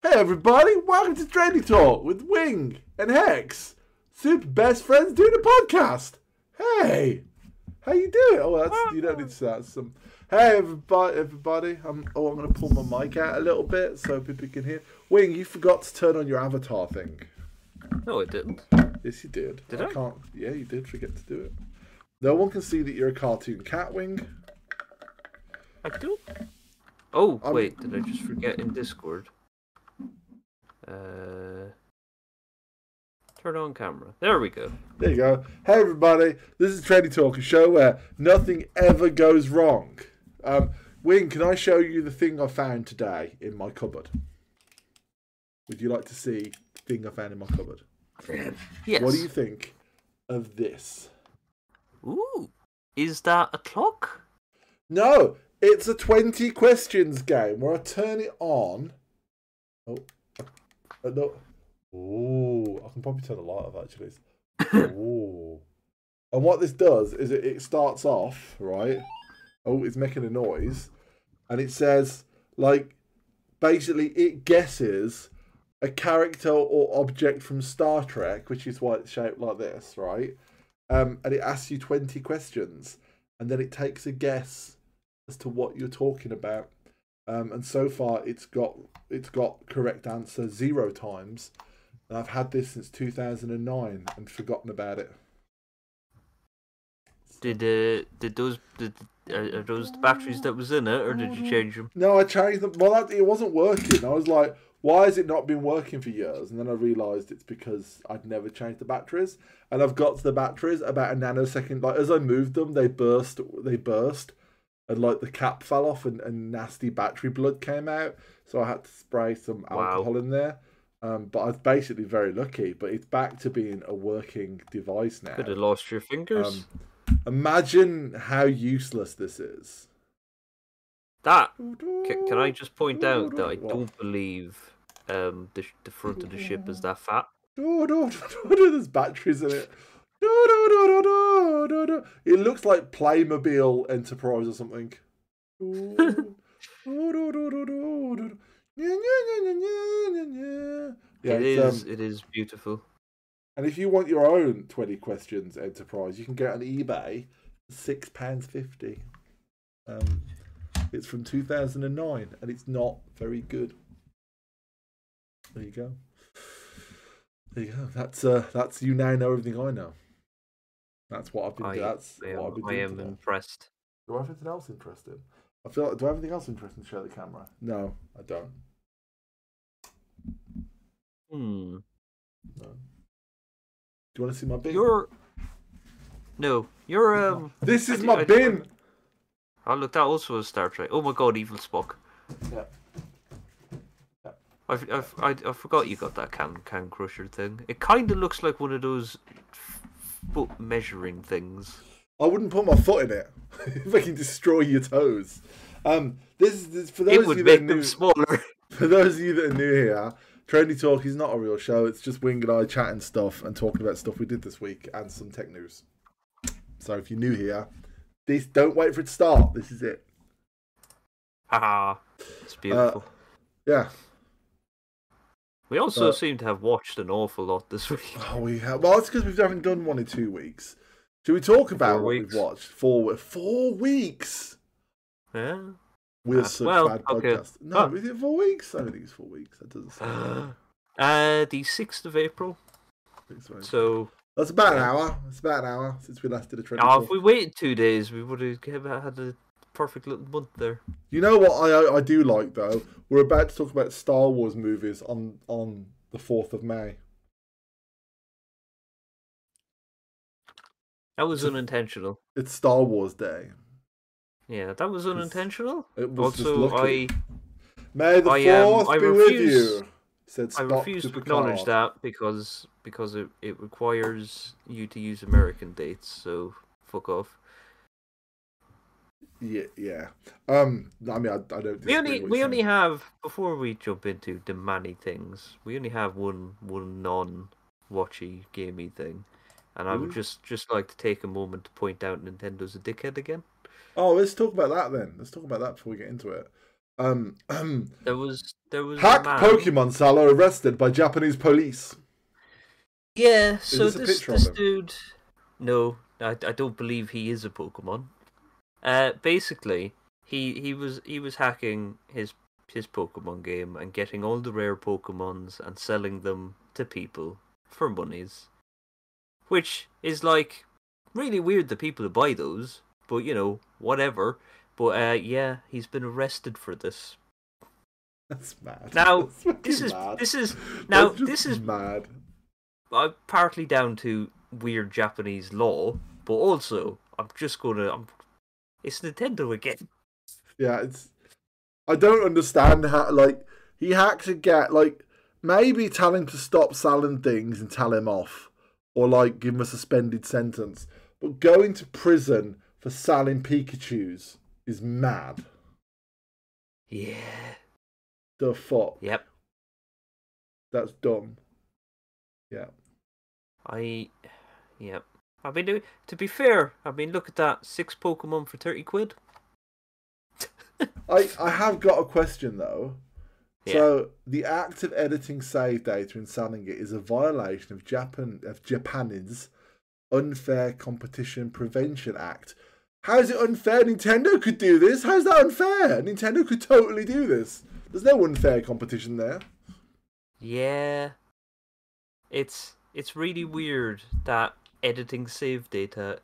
Hey everybody, welcome to Trendy Talk with Wing and Hex, super best friends doing a podcast. Hey, how you doing? Oh, you don't need to say that. Hey everybody. I'm gonna pull my mic out a little bit so people can hear. Wing, you forgot to turn on your avatar thing. No, I didn't. Yes, you did. Did I? Can't. Yeah, you did forget to do it. No one can see that you're a cartoon cat, Wing. I do. Oh, wait, did I just forget in Discord? Turn on camera. There we go. There you go. Hey everybody, this is Trendy Talk, a show where nothing ever goes wrong. Wing, can I show you the thing I found today in my cupboard? Would you like to see the thing I found in my cupboard? Yes. What do you think of this? Ooh, is that a clock? No, it's a 20 questions game where I turn it on. Oh, no. Ooh, I can probably turn the light off actually. Ooh. And what this does is it starts off, right? Oh, it's making a noise. And it says, like, basically it guesses a character or object from Star Trek, which is why it's shaped like this, right? And it asks you 20 questions. And then it takes a guess as to what you're talking about. And so far it's got correct answer 0 times. And I've had this since 2009 and forgotten about it. Are those the batteries that was in it, or did you change them? No, I changed them. Well, it wasn't working. I was like, why has it not been working for years? And then I realised it's because I'd never changed the batteries. And I've got to the batteries about a nanosecond. Like, as I moved them, they burst. And, like, the cap fell off and nasty battery blood came out. So I had to spray some alcohol in there. But I was basically very lucky. But it's back to being a working device now. Could have lost your fingers. Imagine how useless this is. Can I just point out that I don't believe the front of the ship is that fat? There's batteries in it. It looks like Playmobil Enterprise or something. Yeah, it is beautiful. And if you want your own 20 questions Enterprise, you can get on eBay £6.50. It's from 2009 and it's not very good. There you go. There you go. That's you now know everything I know. That's what I've been doing. I am impressed. Do I have anything else interesting? Do I have anything else interesting to show the camera? No, I don't. No. Do you want to see my bin? You're This is my bin. Oh look, that also is Star Trek. Oh my god, Evil Spock. Yeah. I forgot you got that can crusher thing. It kind of looks like one of those foot measuring things. I wouldn't put my foot in it. If I can destroy your toes. This is for those it would of you make that them smaller. For those of you that are new here, Trendy Talk is not a real show. It's just Wing and I chatting stuff and talking about stuff we did this week and some tech news. So if you're new here, don't wait for it to start. This is it. Haha, it's beautiful. Yeah. We also seem to have watched an awful lot this week. Oh, we have. Well, it's because we haven't done one in 2 weeks. Should we talk about what we've watched? 4 weeks. Yeah. We're such bad podcast. No, is it 4 weeks? I don't think it's 4 weeks. That doesn't sound the 6th of April. So that's about an hour. It's about an hour since we last did a Trendy Talk. If we waited 2 days, we would have had a perfect little month there. You know what I do like though? We're about to talk about Star Wars movies on the 4th of May. That was unintentional. It's Star Wars Day. Yeah, that was unintentional. It was also, just lucky. May the 4th be with you. Said Spock I refuse to acknowledge that because it requires you to use American dates. So fuck off. Yeah. I mean, I don't. We only have, before we jump into the many things, we only have one non-watchy gamey thing, and I would just like to take a moment to point out Nintendo's a dickhead again. Oh, let's talk about that then. Let's talk about that before we get into it. Um, There was a hack man. Pokemon seller arrested by Japanese police. Yeah, Is so this a picture of this him? dude. No, I don't believe he is a Pokemon. Basically, he was hacking his Pokemon game and getting all the rare Pokemons and selling them to people for monies, which is like really weird that people would buy those. But you know, whatever. But yeah, he's been arrested for this. That's mad. Now That's fucking mad. That's just this is mad. partly down to weird Japanese law, but also it's Nintendo again. Yeah, it's. I don't understand how. Like, he had to get like maybe tell him to stop selling things and tell him off, or like give him a suspended sentence. But going to prison for selling Pikachu's is mad. Yeah. The fuck. Yep. That's dumb. Yeah. Yep. I mean, to be fair, I mean, look at that, 6 Pokemon for 30 quid. I have got a question though. Yeah. So the act of editing save data and selling it is a violation of Japan's Unfair Competition Prevention Act. How is it unfair? Nintendo could do this. How's that unfair? Nintendo could totally do this. There's no unfair competition there. Yeah. It's really weird that editing save data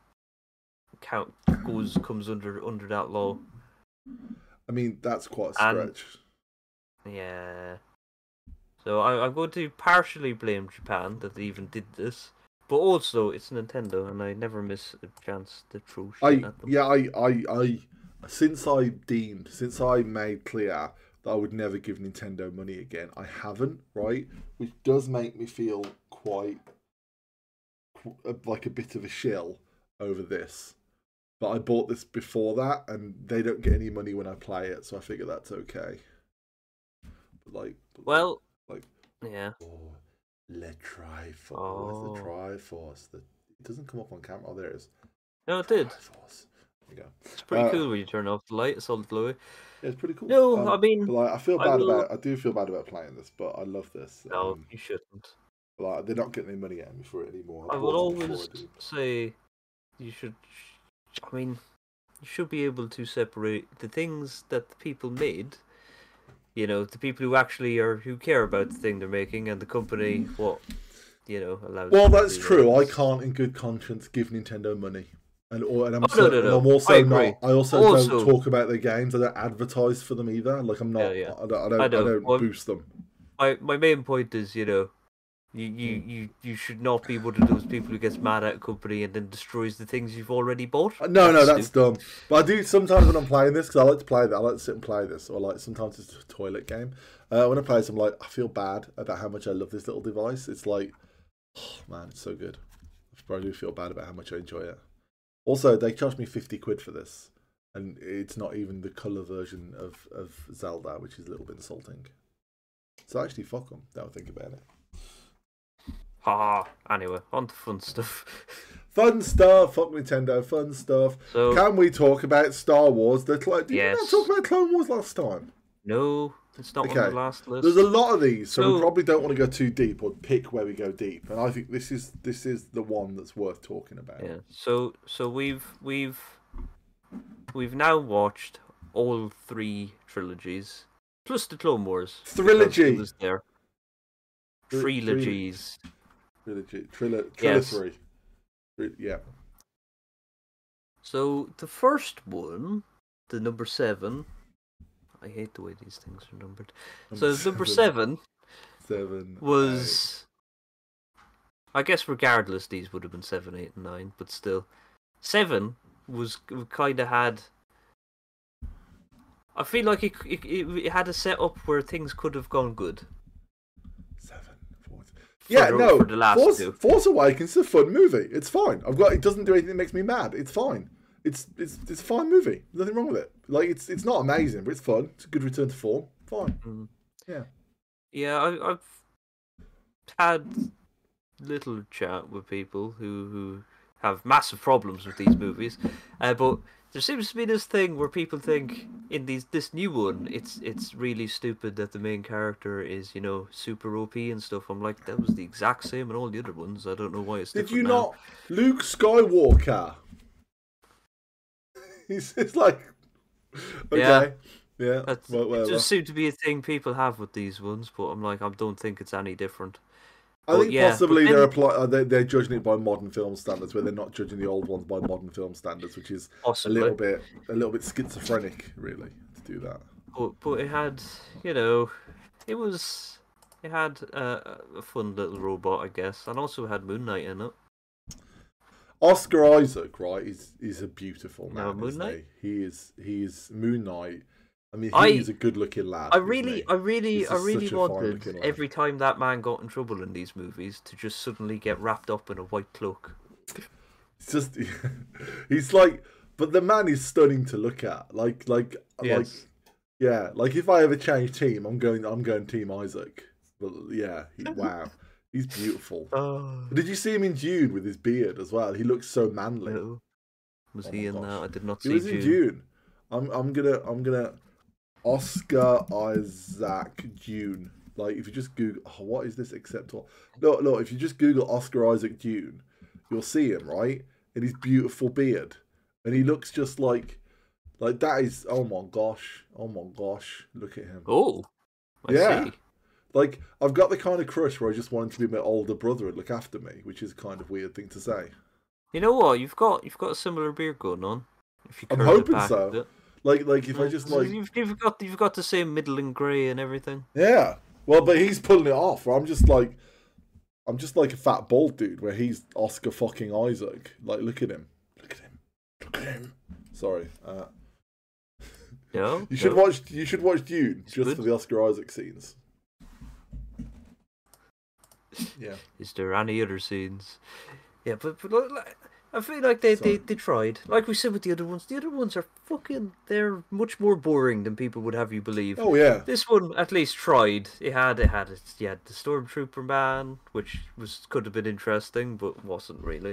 comes under that law. I mean, that's quite a stretch. Yeah. So I'm going to partially blame Japan that they even did this, but also it's Nintendo, and I never miss a chance to throw shit at them. I since I made clear that I would never give Nintendo money again, I haven't, right? Which does make me feel quite like a bit of a shill over this. But I bought this before that, and they don't get any money when I play it, so I figure that's okay. But yeah. Oh, Le Triforce. Oh. Where's the Triforce? It doesn't come up on camera. Oh, there it is. No, it did. Triforce. There you go. It's pretty cool when you turn off the light. It's all glowy. Yeah, it's pretty cool. No, I mean, but like, I do feel bad about playing this, but I love this. No, you shouldn't. Like, they're not getting any money out of me for it anymore. I would always say you should. I mean, you should be able to separate the things that the people made. You know, the people who actually who care about the thing they're making, and the company allows. Well, that's true. I can't, in good conscience, give Nintendo money, and I'm no. I'm also I not. I also don't talk about their games. I don't advertise for them either. Like, I'm not. Yeah. I don't boost them. My main point is, you should not be one of those people who gets mad at a company and then destroys the things you've already bought. No, that's dumb. But I do sometimes when I'm playing this, because I like to play that. I like to sit and play this, or like sometimes it's a toilet game. When I play this, I'm like, I feel bad about how much I love this little device. It's like, oh man, it's so good. I probably do feel bad about how much I enjoy it. Also, they charged me 50 quid for this, and it's not even the colour version of Zelda, which is a little bit insulting. So actually, fuck them. Don't think about it. Anyway, on to fun stuff. Fun stuff. Fuck Nintendo. Fun stuff. So, can we talk about Star Wars? Did you not talk about Clone Wars last time? No, it's not on the last list. There's a lot of these, so we probably don't want to go too deep or pick where we go deep. And I think this is the one that's worth talking about. Yeah. So we've now watched all 3 trilogies plus the Clone Wars. Trilogy was there. Trilogies. Trilogy. Yeah. So the first one, the number 7. I hate the way these things are numbered. So number 7 was. 8. I guess regardless, these would have been 7, 8, and 9, but still, 7 was kind of had. I feel like it had a setup where things could have gone good. For the last 2. Force Awakens is a fun movie. It's fine. It doesn't do anything that makes me mad. It's fine. It's a fine movie. There's nothing wrong with it. Like, it's not amazing, but it's fun. It's a good return to form. Fine. Yeah. Yeah, I've had little chat with people who have massive problems with these movies, but there seems to be this thing where people think, in this new one, it's really stupid that the main character is, you know, super OP and stuff. I'm like, that was the exact same in all the other ones. I don't know why it's Did you different now. not? Luke Skywalker. It's like, okay, yeah. It just seemed to be a thing people have with these ones, but I'm like, I don't think it's any different. I think possibly they're judging it by modern film standards, where they're not judging the old ones by modern film standards, which is possibly a little bit schizophrenic, really, to do that. But it had, you know, it had a fun little robot, I guess, and also had Moon Knight in it. Oscar Isaac, right, is a beautiful man. No, Moon Knight. He is Moon Knight. I mean, he's a good-looking lad. I really wanted every time that man got in trouble in these movies to just suddenly get wrapped up in a white cloak. It's just, he's like, but the man is stunning to look at. Yes. Like if I ever change team, I'm going Team Isaac. But yeah, wow, he's beautiful. Did you see him in Dune with his beard as well? He looks so manly. No. Was he in that? I did not see. He was in Dune. I'm gonna Oscar Isaac Dune. Like if you just Google, what is this except all? Look, if you just Google Oscar Isaac Dune, you'll see him, right? And his beautiful beard. And he looks just like that is, oh my gosh, look at him. Oh, I see. Like, I've got the kind of crush where I just want him to be my older brother and look after me, which is kind of weird thing to say. You know what? You've got a similar beard going on. If you I'm hoping so. Like if I just like you've got the same middling grey and everything. Yeah. Well, but he's pulling it off. I'm just like a fat bald dude where he's Oscar fucking Isaac. Like, look at him. Sorry. No. You should watch Dune just for the Oscar Isaac scenes. Yeah. Is there any other scenes? Yeah, but I feel like they tried. Like we said with the other ones are they're much more boring than people would have you believe. Oh yeah. This one at least tried. It had the Stormtrooper man, which could have been interesting, but wasn't really.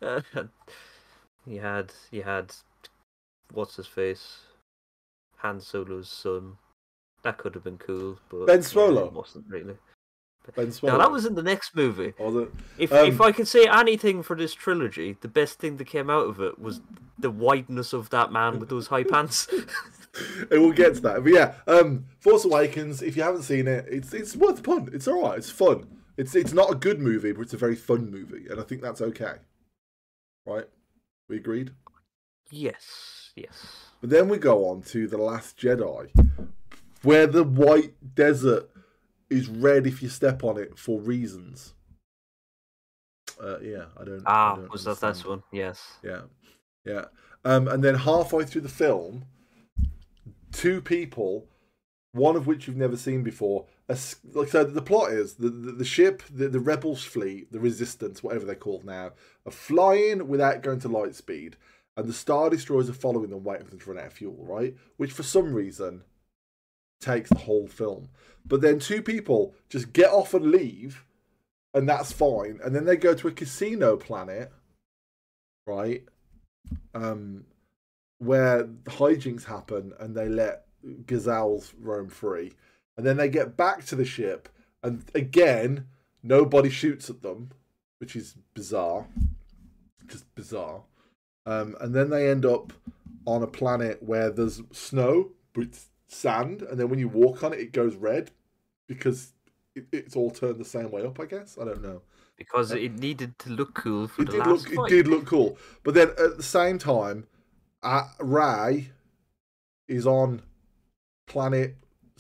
You had what's his face? Han Solo's son. That could have been cool, but Ben Swallow. It wasn't really. Ben Swallow. No, that was in the next movie. Oh, if I could say anything for this trilogy, the best thing that came out of it was the wideness of that man with those high pants. We'll get to that, but yeah, Force Awakens. If you haven't seen it, it's worth the punt. It's all right. It's fun. It's not a good movie, but it's a very fun movie, and I think that's okay. Right? We agreed. Yes. But then we go on to The Last Jedi, where the white desert is red if you step on it for reasons. Yeah, I don't. Was that this one? Yes. Yeah. And then halfway through the film, two people, one of which you've never seen before. So the plot is the ship, the Rebels fleet, the Resistance, whatever they're called now, are flying without going to light speed, and the Star Destroyers are following them, waiting for them to run out of fuel, right? Which for some reason takes the whole film. But then two people just get off and leave, and that's fine. And then they go to a casino planet, right? Where hijinks happen, and they let gazelles roam free. And then they get back to the ship, and again, nobody shoots at them, which is bizarre. Just bizarre. And then they end up on a planet where there's snow, but it's sand, and then when you walk on it, it goes red because it's all turned the same way up, I guess. I don't know. Because it needed to look cool for the last fight. It did look cool. But then at the same time, Rey is on planet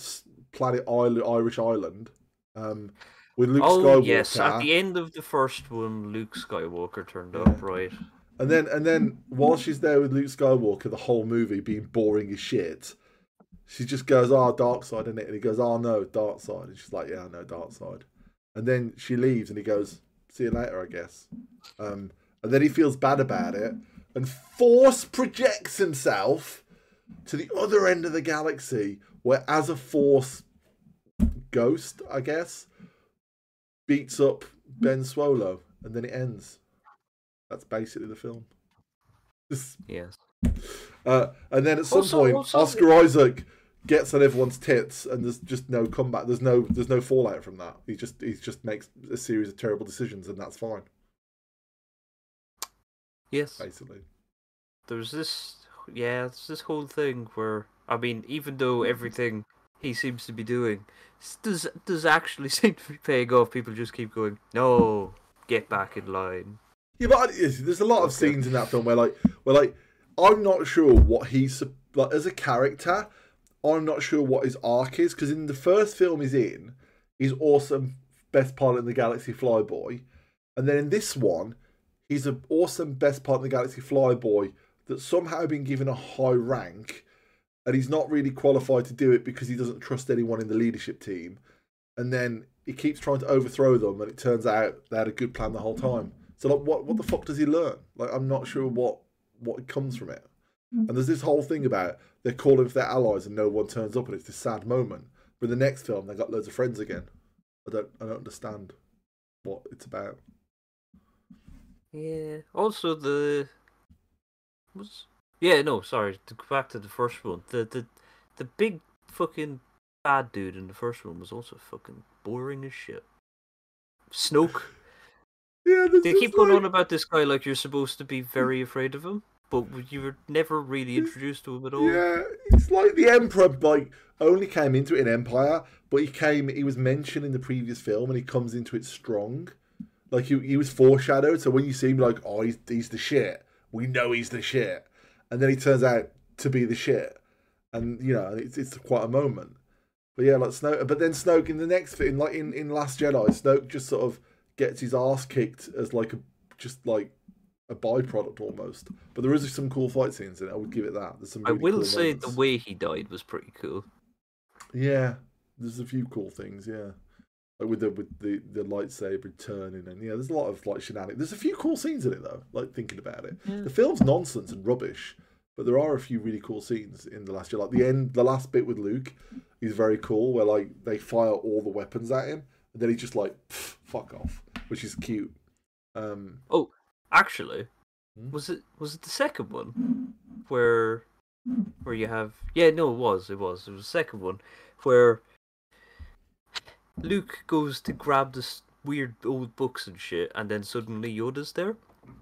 Irish Island with Luke Skywalker. Oh, yes. At the end of the first one, Luke Skywalker turned up, right? And then while she's there with Luke Skywalker, the whole movie being boring as shit, she just goes, dark side, isn't it? And he goes, no, dark side. And she's like, yeah, I know, dark side. And then she leaves and he goes, see you later, I guess. And then he feels bad about it and force projects himself to the other end of the galaxy where, as a force ghost, I guess, beats up Ben Swallow. And then it ends. That's basically the film. Yes. And then at some point, Oscar Isaac gets on everyone's tits, and there's just no comeback. There's no fallout from that. He just makes a series of terrible decisions, and that's fine. Yes, basically. There's this whole thing where, I mean, even though everything he seems to be doing does actually seem to be paying off, people just keep going, no, get back in line. Yeah, but there's a lot of scenes in that film where I'm not sure what he's like as a character. I'm not sure what his arc is, because in the first film he's awesome, best pilot in the galaxy, flyboy, and then in this one, he's an awesome best pilot in the galaxy, flyboy, that's somehow been given a high rank, and he's not really qualified to do it because he doesn't trust anyone in the leadership team, and then he keeps trying to overthrow them, and it turns out they had a good plan the whole time. So like, what the fuck does he learn? Like, I'm not sure what comes from it. And there's this whole thing about they're calling for their allies and no one turns up, and it's this sad moment. But in the next film, they got loads of friends again. I don't understand what it's about. Yeah. Also, to go back to the first one. The big fucking bad dude in the first one was also fucking boring as shit. Snoke. Yeah, they keep going on about this guy like you're supposed to be very afraid of him, but you were never really introduced to him at all. Yeah, it's like the Emperor only came into it in Empire, but he was mentioned in the previous film, and he comes into it strong. Like he was foreshadowed, so when you see him, like, oh, he's the shit. We know he's the shit, and then he turns out to be the shit, and it's quite a moment. But yeah, like Snoke. But then Snoke in the next film, like in Last Jedi, Snoke just sort of gets his ass kicked as like a byproduct almost. But there is some cool fight scenes in it. I would give it that. There's some. Really I will cool say moments. The way he died was pretty cool. Yeah, there's a few cool things. Yeah, like with the lightsaber turning, and there's a lot of like shenanigans. There's a few cool scenes in it though. Like thinking about it, the film's nonsense and rubbish, but there are a few really cool scenes in The Last Jedi. Like the last bit with Luke is very cool, where like they fire all the weapons at him, and then he's just like, fuck off, which is cute. Oh, actually, was it the second one where you have? Yeah, no, it was the second one where Luke goes to grab this weird old books and shit, and then suddenly Yoda's there.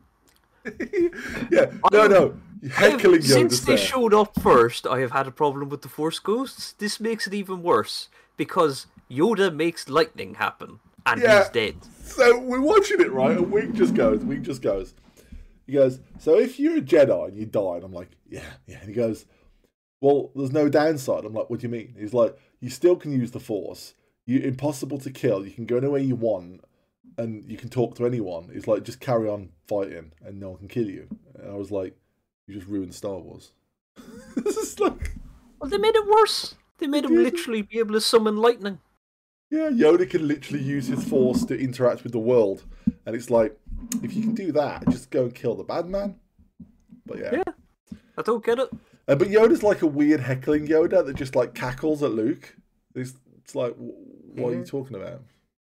Yeah, no, heckling Yoda's Since they there. showed up first, I have had a problem with the Force Ghosts. This makes it even worse because Yoda makes lightning happen, and he's dead. So we're watching it, right? And Wing just goes. He goes, so if you're a Jedi and you die, and I'm like, yeah. And he goes, well, there's no downside. I'm like, what do you mean? He's like, you still can use the Force. You're impossible to kill. You can go anywhere you want, and you can talk to anyone. He's like, just carry on fighting, and no one can kill you. And I was like, you just ruined Star Wars. This is like... Well, they made it worse. They made him literally be able to summon lightning. Yeah, Yoda can literally use his Force to interact with the world. And it's like, if you can do that, just go and kill the bad man. But yeah. I don't get it. But Yoda's like a weird heckling Yoda that just like cackles at Luke. It's like, what are you talking about?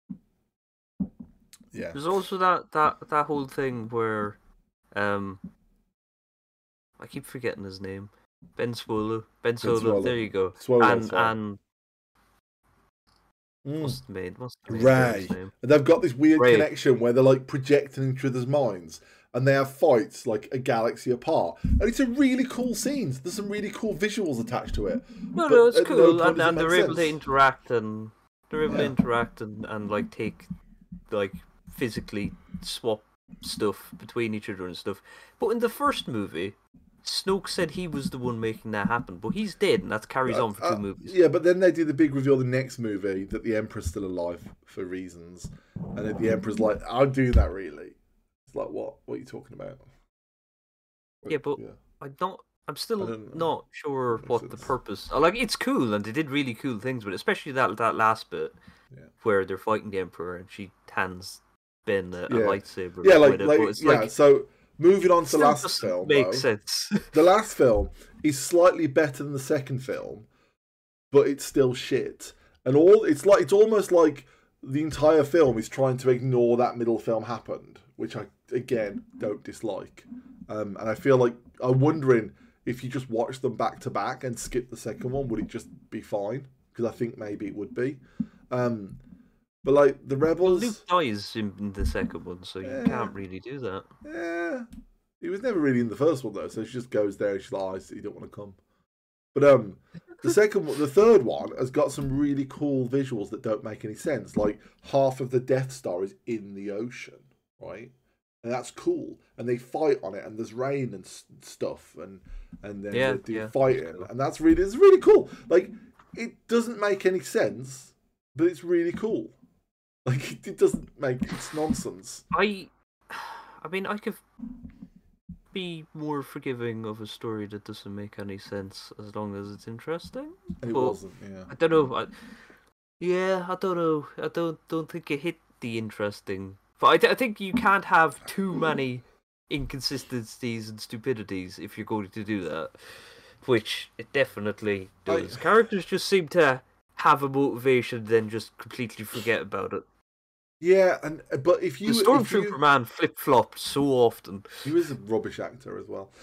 Yeah. There's also that whole thing where, I keep forgetting his name. Ben Solo. There you go. And what's the main Ray. name? And they've got this weird Ray. connection where they're like projecting each other's minds, and they have fights like a galaxy apart. And it's a really cool scene. There's some really cool visuals attached to it. No, it's cool, and they're able to interact and and like take like physically swap stuff between each other and stuff. But in the first movie, Snoke said he was the one making that happen, but he's dead, and that carries on for 2 movies. Yeah, but then they do the big reveal in the next movie that the Emperor's still alive for reasons, and then the Emperor's like, "I'm doing that really." It's like, what? What are you talking about? Yeah, but I'm still not sure what the purpose. Like, it's cool, and they did really cool things, but especially that last bit where they're fighting the Emperor, and she hands Ben a lightsaber. Yeah, so. Moving on to the last film, makes sense. The last film is slightly better than the second film, but it's still shit. And it's almost like the entire film is trying to ignore that middle film happened, which I again don't dislike. And I feel like I'm wondering if you just watch them back to back and skip the second one, would it just be fine? Because I think maybe it would be. But like the Rebels, Luke dies in the second one, so you can't really do that. Yeah, he was never really in the first one though, so she just goes there and she's like, "You don't want to come." But the third one has got some really cool visuals that don't make any sense. Like half of the Death Star is in the ocean, right? And that's cool. And they fight on it, and there's rain and stuff, and then they do fighting, cool. And it's really cool. Like it doesn't make any sense, but it's really cool. Like it doesn't make it's nonsense. I mean, I could be more forgiving of a story that doesn't make any sense as long as it's interesting. And it wasn't. Yeah. I don't know. I don't know. I don't think it hit the interesting. But I think you can't have too many inconsistencies and stupidities if you're going to do that, which it definitely does. Characters just seem to have a motivation, then just completely forget about it. Yeah, but if you the Stormtrooper man flip flopped so often. He was a rubbish actor as well.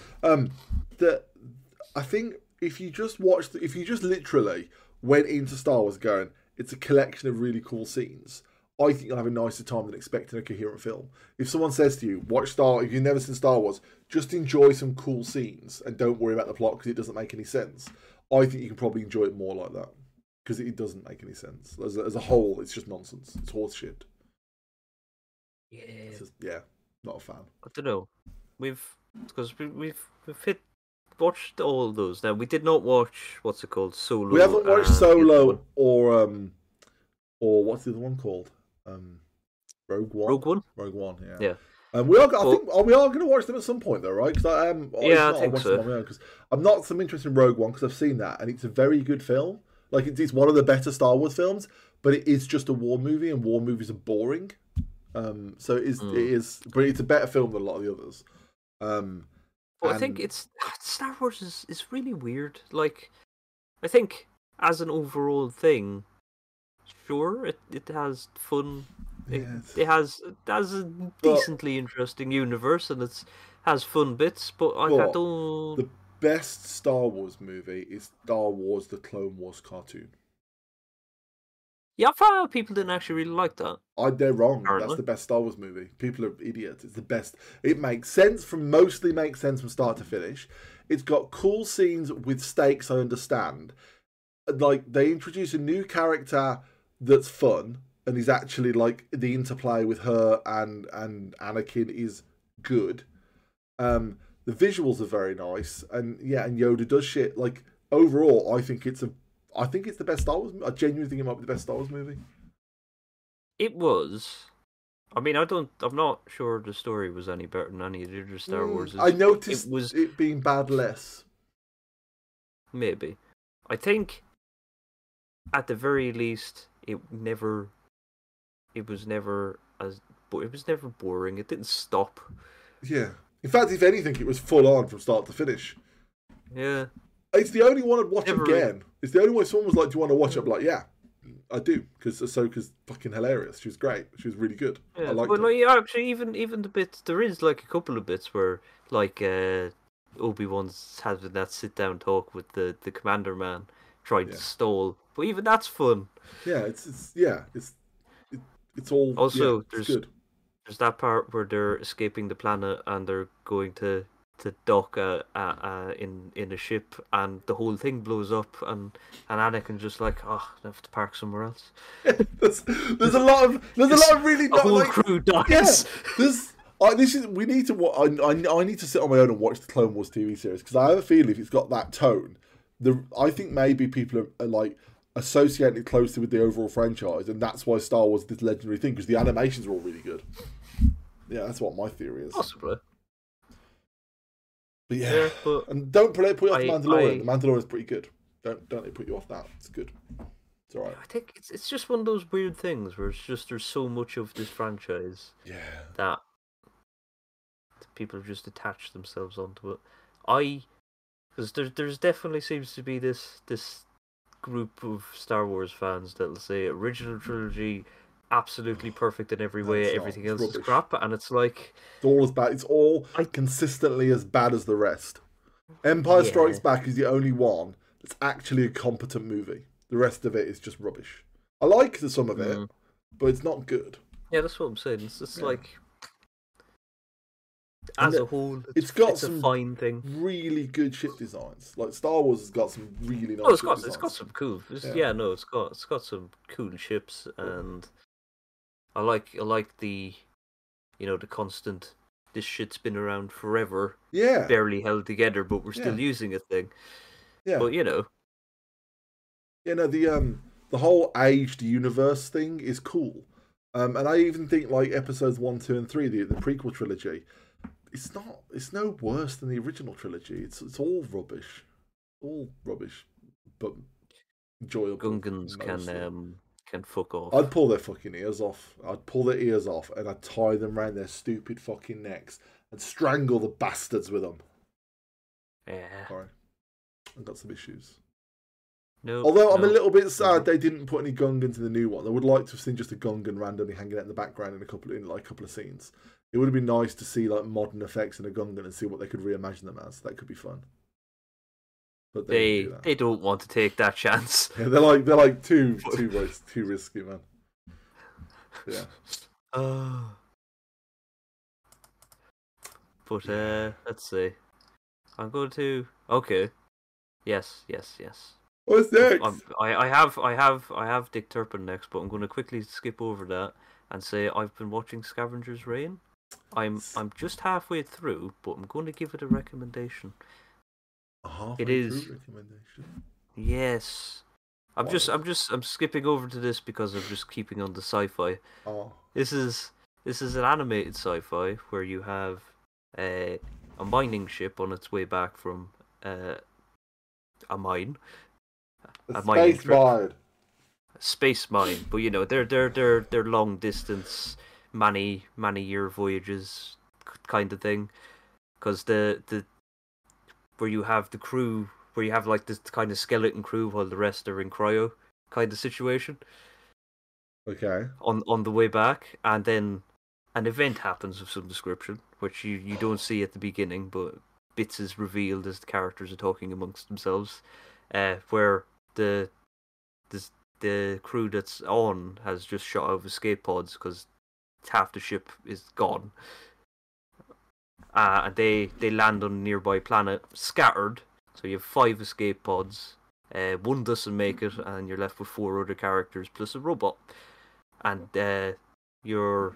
I think if you just literally went into Star Wars going, it's a collection of really cool scenes, I think you'll have a nicer time than expecting a coherent film. If someone says to you, if you've never seen Star Wars, just enjoy some cool scenes and don't worry about the plot because it doesn't make any sense, I think you can probably enjoy it more like that. Because it doesn't make any sense. As a whole, it's just nonsense. It's horse shit. Yeah, not a fan. I don't know. We've watched all those. Now we did not watch what's it called, Solo. We haven't watched Solo or what's the other one called? Rogue One. Rogue One. Yeah. And we are going to watch them at some point though, right? Because I think so. Because I'm not some interest in Rogue One because I've seen that and it's a very good film. Like it's one of the better Star Wars films, but it is just a war movie, and war movies are boring. So it is, but it's a better film than a lot of the others. I think Star Wars is really weird. Like, I think as an overall thing, sure, it has fun. It has a decently interesting universe, and it has fun bits. But I don't. The best Star Wars movie is Star Wars: The Clone Wars cartoon. Yeah, I found out people didn't actually really like that. They're wrong. Apparently. That's the best Star Wars movie. People are idiots. It's the best. It mostly makes sense from start to finish. It's got cool scenes with stakes, I understand. Like, they introduce a new character that's fun, and is actually, like, the interplay with her and Anakin is good. The visuals are very nice, and Yoda does shit. Like, overall, I think it's the best Star Wars movie. I genuinely think it might be the best Star Wars movie. It was. I mean, I'm not sure the story was any better than any of the other Star Wars. I noticed it being bad less. Maybe. I think, at the very least, it was never boring. It didn't stop. Yeah. In fact, if anything, it was full on from start to finish. Yeah. It's the only one I'd watch again. It's the only one someone was like, "Do you want to watch it?" I'm like, "Yeah, I do," because Ahsoka's fucking hilarious. She was great. She was really good. Yeah, I liked but her. actually, even the bits, there is like a couple of bits where like Obi-Wan's having that sit down talk with the commander man trying to stall. But even that's fun. Yeah, it's all also it's good. There's that part where they're escaping the planet and they're going to dock in a ship, and the whole thing blows up, and Anakin's just like, I have to park somewhere else. there's a lot of really a whole crew dies. Yeah, I need to sit on my own and watch the Clone Wars TV series because I have a feeling if it's got that tone, I think maybe people are like associated closely with the overall franchise, and that's why Star Wars is this legendary thing because the animations are all really good. Yeah, that's what my theory is. Possibly. But and don't put you off Mandalorian. The Mandalorian's pretty good. Don't let it put you off that. It's good. It's alright. I think it's just one of those weird things where it's just there's so much of this franchise that people have just attached themselves onto it. Because there's definitely seems to be this group of Star Wars fans that'll say original trilogy absolutely perfect in every way, everything else is crap, and it's like it's all as bad. It's all consistently as bad as the rest. Empire Yeah. Strikes Back is the only one that's actually a competent movie. The rest of it is just rubbish. I like some of it, but it's not good. Yeah, that's what I'm saying. It's just like, And as a whole, it's got it's a some fine thing. really good ship designs. Like Star Wars has got some really nice. Oh, ship designs. it's got some cool. Yeah. No, it's got some cool ships, and I like the, the constant. This shit's been around forever. Yeah. Barely held together, but we're still using a thing. Yeah. But Yeah, no, the whole aged universe thing is cool. And I even think like episodes 1, 2, and 3, the prequel trilogy, it's no worse than the original trilogy. It's all rubbish. All rubbish. But enjoyable. Gungans can fuck off. I'd pull their fucking ears off. I'd pull their ears off and I'd tie them around their stupid fucking necks and strangle the bastards with them. Yeah. Sorry. I've got some issues. No. Although I'm a little bit sad they didn't put any Gungans in the new one. I would like to have seen just a Gungan randomly hanging out in the background in a couple of scenes. It would have been nice to see like modern effects in a Gungan and see what they could reimagine them as. That could be fun. But they don't want to take that chance. Yeah, they're like too risky, man. Yeah. But let's see. I'm going to Yes. What's next? I have Dick Turpin next, but I'm going to quickly skip over that and say I've been watching Scavenger's Reign. I'm just halfway through, but I'm going to give it a recommendation. It is recommendation. Yes. I'm skipping over to this because I'm just keeping on the sci-fi. Oh. This is an animated sci-fi where you have a mining ship on its way back from a mine. A mining space mine. Space mine, but they're long distance, many year voyages kind of thing, because the where you have the crew, where you have like this kind of skeleton crew while the rest are in cryo kind of situation. Okay. On the way back, and then an event happens of some description, which you don't see at the beginning, but bits is revealed as the characters are talking amongst themselves, where the crew that's on has just shot out of escape pods because half the ship is gone. And they land on a nearby planet, scattered. So you have 5 escape pods. One doesn't make it, and you're left with 4 other characters plus a robot. And your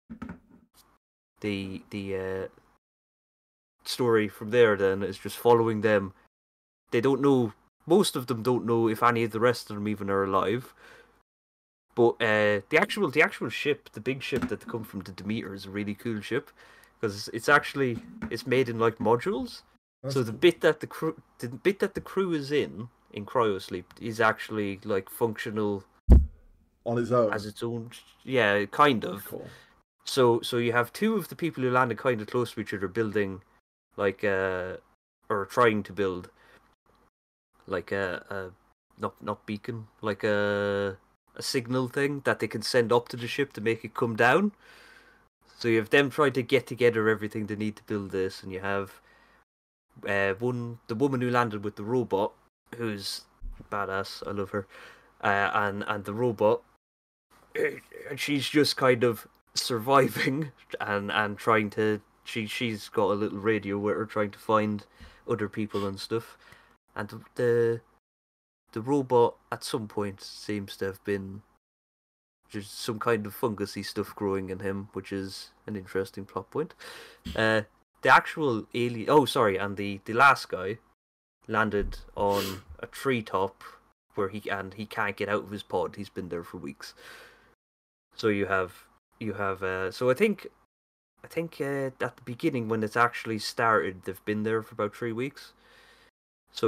the story from there then is just following them. They don't know. Most of them don't know if any of the rest of them even are alive. But the actual ship, the big ship that come from the Demeter, is a really cool ship because it's made in like modules. So the bit that the crew is in cryosleep is actually like functional on its own. As its own, yeah, kind of. Cool. So you have 2 of the people who landed kind of close to each other building, like or trying to build, like not beacon, like a signal thing that they can send up to the ship to make it come down. So you have them trying to get together everything they need to build this, and you have the woman who landed with the robot, who's badass. I love her, and the robot, she's just kind of surviving and trying to. She's got a little radio with her, trying to find other people and stuff, and the robot at some point seems to have been just some kind of fungusy stuff growing in him, which is an interesting plot point. The actual alien... Oh, sorry, and the last guy landed on a treetop where he can't get out of his pod. He's been there for weeks. So you have so I think at the beginning when it's actually started, they've been there for about 3 weeks. So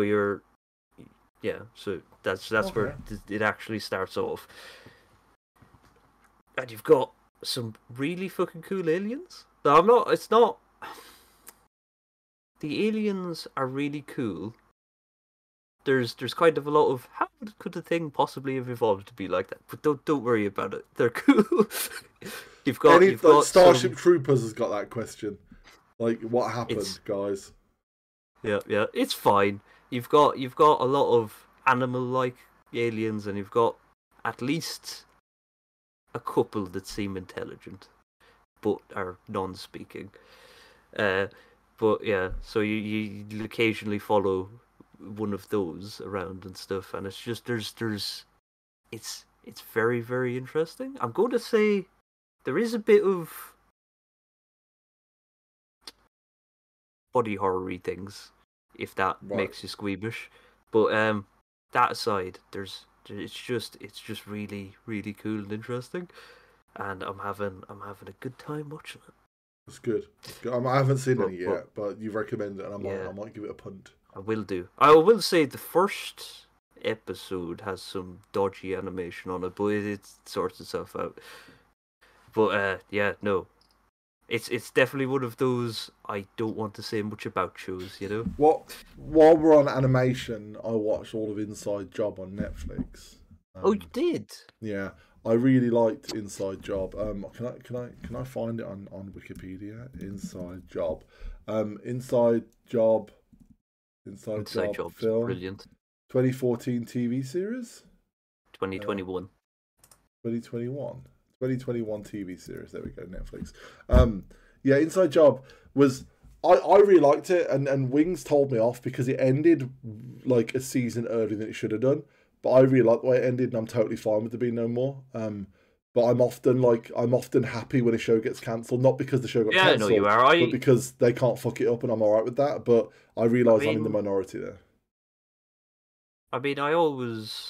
so that's okay. Where it actually starts off. And you've got some really fucking cool aliens. It's not. The aliens are really cool. There's kind of a lot of how could the thing possibly have evolved to be like that? But don't worry about it. They're cool. You've got Starship Troopers has got that question. Like, what happened, guys? yeah. It's fine. You've got a lot of animal-like aliens, and you've got at least a couple that seem intelligent, but are non-speaking. Uh, but yeah, so you occasionally follow one of those around and stuff, and it's just it's very very interesting. I'm going to say there is a bit of body horror-y things, if that Right. makes you squeamish. But that aside, it's just really really cool and interesting, and I'm having a good time watching it. That's good. That's good. I haven't seen But, any yet, but you recommend it, and yeah, I might give it a punt. I will do. I will say the first episode has some dodgy animation on it, but it sorts itself out. But yeah, no, it's definitely one of those I don't want to say much about shows, you know. While we're on animation, I watched all of Inside Job on Netflix. Oh, you did? Yeah, I really liked Inside Job. Can I find it on Wikipedia? Inside Job, Inside Job, Inside Job Job's film, brilliant. 2014 TV series, 2021. 2021 TV series. There we go, Netflix. Yeah, Inside Job was. I really liked it, and Wings told me off because it ended like a season earlier than it should have done. But I really like the way it ended, and I'm totally fine with there being no more. But I'm often happy when a show gets cancelled, not because the show got Yeah, I know cancelled, you are. but because they can't fuck it up, and I'm alright with that. But I realise I'm in the mean- minority there. I mean, I always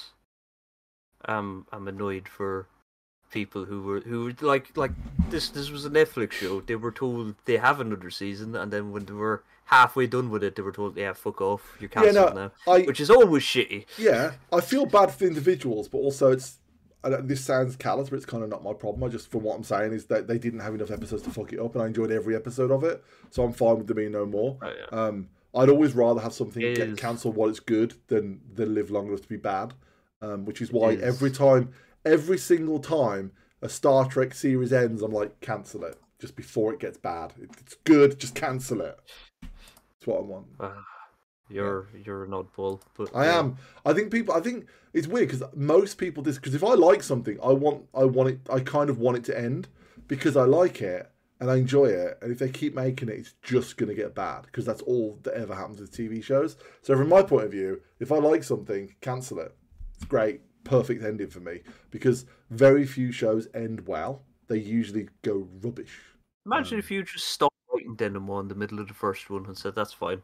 I'm annoyed for people who were like this was a Netflix show. They were told they have another season, and then when they were halfway done with it, they were told, "Yeah, fuck off, you're cancelled now," which is always shitty. Yeah, I feel bad for the individuals, but also it's. This sounds callous, but it's kind of not my problem. I just, from what I'm saying, is that they didn't have enough episodes to fuck it up, and I enjoyed every episode of it, so I'm fine with there being no more. Right, yeah. I'd always rather have something get cancelled while it's good than live long enough to be bad. Which is why every single time a Star Trek series ends, I'm like, cancel it just before it gets bad. It's good, just cancel it. That's what I want. You're an oddball, but I am. I think it's weird because most people because if I like something, I want it. I kind of want it to end because I like it and I enjoy it. And if they keep making it, it's just gonna get bad because that's all that ever happens with TV shows. So from my point of view, if I like something, cancel it. It's great, perfect ending for me because very few shows end well. They usually go rubbish. Imagine if you just stopped writing Denimore in the middle of the first one and said that's fine.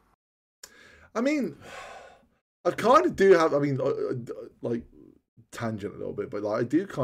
I mean, I kind of do have. I mean, like tangent a little bit, but like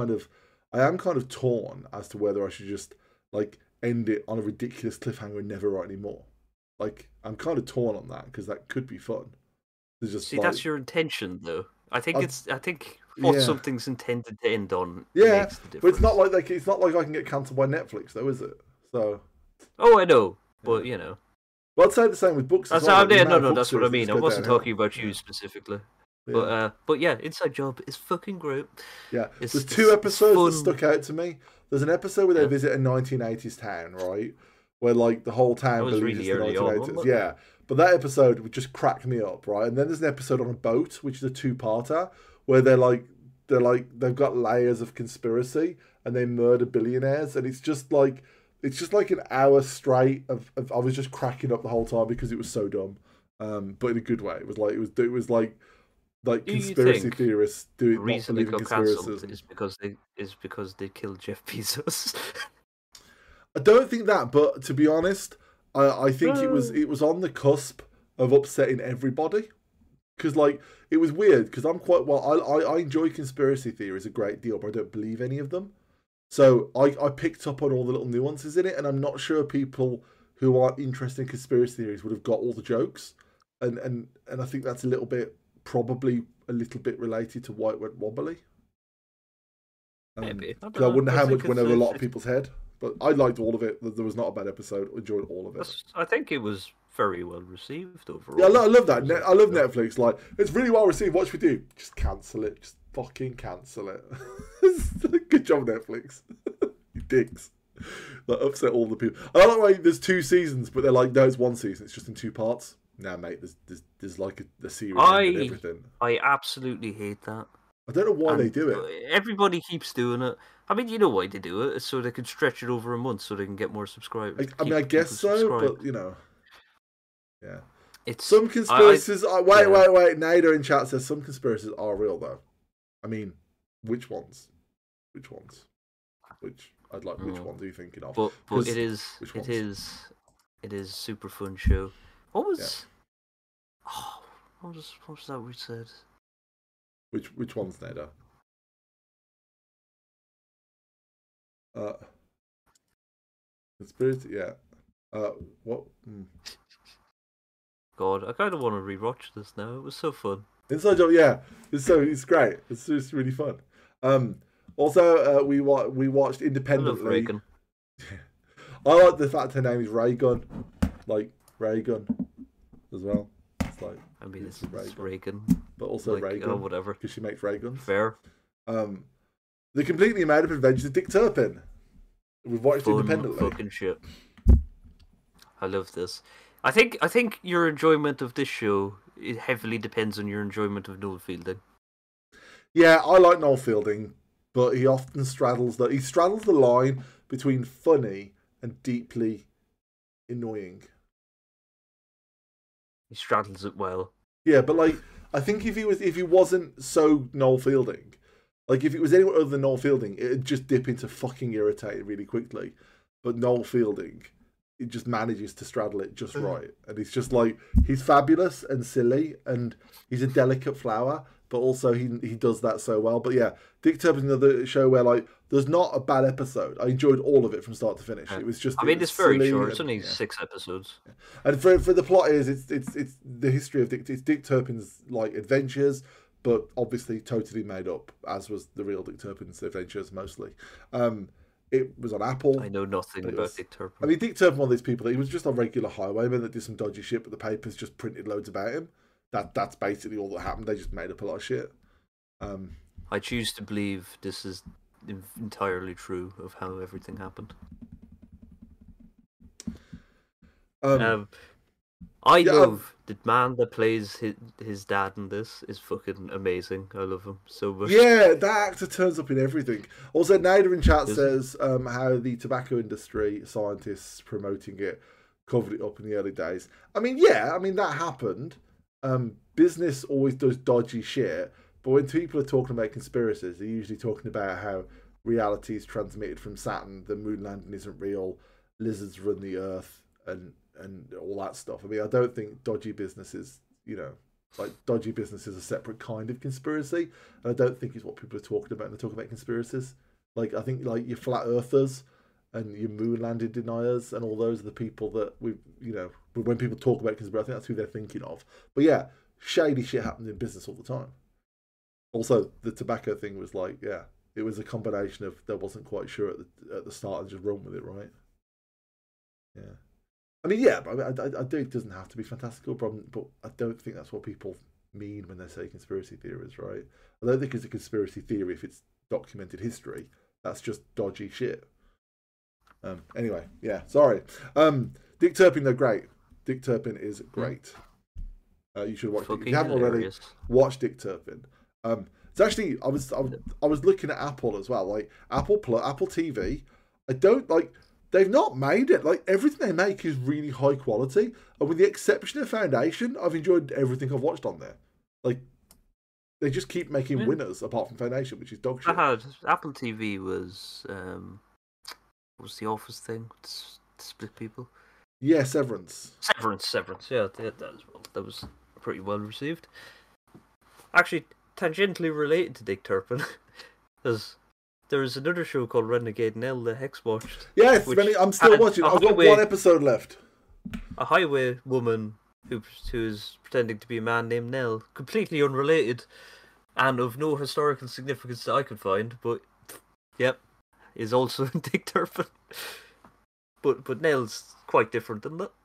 I am kind of torn as to whether I should just like end it on a ridiculous cliffhanger and never write anymore. Like I'm kind of torn on that because that could be fun. See, that's your intention, though. I think what something's intended to end on. Makes the difference. But it's not like I can get cancelled by Netflix, though, is it? So. Oh, I know, but you know. Well, I'd say the same with books. That's well. That's what I mean. I wasn't talking about you specifically. Yeah. But yeah, Inside Job is fucking great. Yeah, there's two episodes that stuck out to me. There's an episode where they visit a 1980s town, right? Where like the whole town believes really it's the 1980s. on, yeah, but that episode would just crack me up, right? And then there's an episode on a boat, which is a two-parter, where they've got layers of conspiracy and they murder billionaires, and it's just like an hour straight of I was just cracking up the whole time because it was so dumb, but in a good way. It was like conspiracy theorists doing the reason not they believing got conspiracies. cancelled is because they killed Jeff Bezos. I don't think that, but to be honest, I think it was on the cusp of upsetting everybody because like it was weird because I'm quite I enjoy conspiracy theories a great deal, but I don't believe any of them. So I picked up on all the little nuances in it, and I'm not sure people who are interested in conspiracy theories would have got all the jokes, and I think that's probably a little bit related to why it went wobbly. Maybe. I wonder how much went over a lot of people's head, but I liked all of it. There was not a bad episode. I enjoyed all of it. I think it was very well received overall. Yeah, I love that. I love Netflix. Like, it's really well received. What should we do? Just cancel it. Just fucking cancel it. Good job, Netflix. You dicks. Like, upset all the people. I like the way there's 2 seasons, but they're like, no, it's 1 season. It's just in 2 parts. Nah, mate, there's like a series and I everything. I absolutely hate that. I don't know why they And do it. everybody keeps doing it. I mean, you know why they do it? It's so they can stretch it over a month so they can get more subscribers. I mean, I Keep guess people so, subscribed. but you know, yeah. It's Some conspiracies. Wait, yeah. wait. Nader in chat says some conspiracies are real though. I mean, which ones? Which ones? Which I'd like. Which ones are you thinking of? But 'Cause it is which it ones? is a super fun show. What was Yeah. oh, what was that we said? Which ones, Nader? Conspiracy. Yeah. What? God, I kind of want to rewatch this now. It was so fun. Inside Job. Yeah. It's great. It's just really fun. Also, we watched I love independently. Reagan. I like the fact her name is Raygun, like Raygun, as well. It's like I mean, it's Raygun, Reagan, but also like, Raygun, whatever. because she makes ray guns. Fair. The completely made up adventures of Dick Turpin. We've watched Fun independently. fucking shit. I love this. I think your enjoyment of this show it heavily depends on your enjoyment of Noel Fielding. Yeah, I like Noel Fielding, but he often straddles the line between funny and deeply annoying. He straddles it well. Yeah, but like I think if he wasn't so Noel Fielding, like if it was anyone other than Noel Fielding, it'd just dip into fucking irritating really quickly. But Noel Fielding, it just manages to straddle it just right, and he's just like he's fabulous and silly, and he's a delicate flower, but also he does that so well. But yeah, Dick Turpin's another show where like there's not a bad episode. I enjoyed all of it from start to finish. It was just it's very short. It's only 6 episodes. And for the plot is it's the history of Dick Turpin's like adventures, but obviously totally made up, as was the real Dick Turpin's adventures mostly. It was on Apple. I know nothing about Dick Turpin. I mean, Dick Turpin, one of these people, he was just a regular highwayman that did some dodgy shit, but the papers just printed loads about him. That's basically all that happened. They just made up a lot of shit. I choose to believe this is entirely true of how everything happened. I love the man that plays his dad in this is fucking amazing. I love him so much. Yeah, that actor turns up in everything. Also, Nader in chat says how the tobacco industry scientists promoting it covered it up in the early days. I mean, yeah, that happened. Business always does dodgy shit, but when people are talking about conspiracies, they're usually talking about how reality is transmitted from Saturn, the moon landing isn't real, lizards run the earth, and all that stuff. I mean, I don't think dodgy business is, like dodgy business is a separate kind of conspiracy. And I don't think it's what people are talking about when they talk about conspiracies. Like, I think like your flat earthers and your moon landing deniers and all those are the people that when people talk about conspiracy, I think that's who they're thinking of. But yeah, shady shit happens in business all the time. Also, the tobacco thing was like, yeah, it was a combination of they wasn't quite sure at the start and just run with it, right? Yeah. I mean, yeah, but I do. It doesn't have to be fantastical, but I don't think that's what people mean when they say conspiracy theories, right? I don't think it's a conspiracy theory if it's documented history. That's just dodgy shit. Anyway, yeah, sorry. Dick Turpin, they're great. Dick Turpin is great. You should watch it. If you haven't already, watch Dick Turpin. It's actually I was looking at Apple as well, like Apple TV. I don't like. They've not made it. Like, everything they make is really high quality. And with the exception of Foundation, I've enjoyed everything I've watched on there. Like, they just keep making winners apart from Foundation, which is dog shit. Apple TV was the Office thing? Split people? Yeah, Severance. Severance. Yeah, that was pretty well received. Actually, tangentially related to Dick Turpin, because there was another show called Renegade Nell that Hex watched. Yes, I'm still watching. I've got one episode left. A highway woman who's pretending to be a man named Nell, completely unrelated and of no historical significance that I could find, but yep, is also Dick Turpin. But Nell's quite different than that.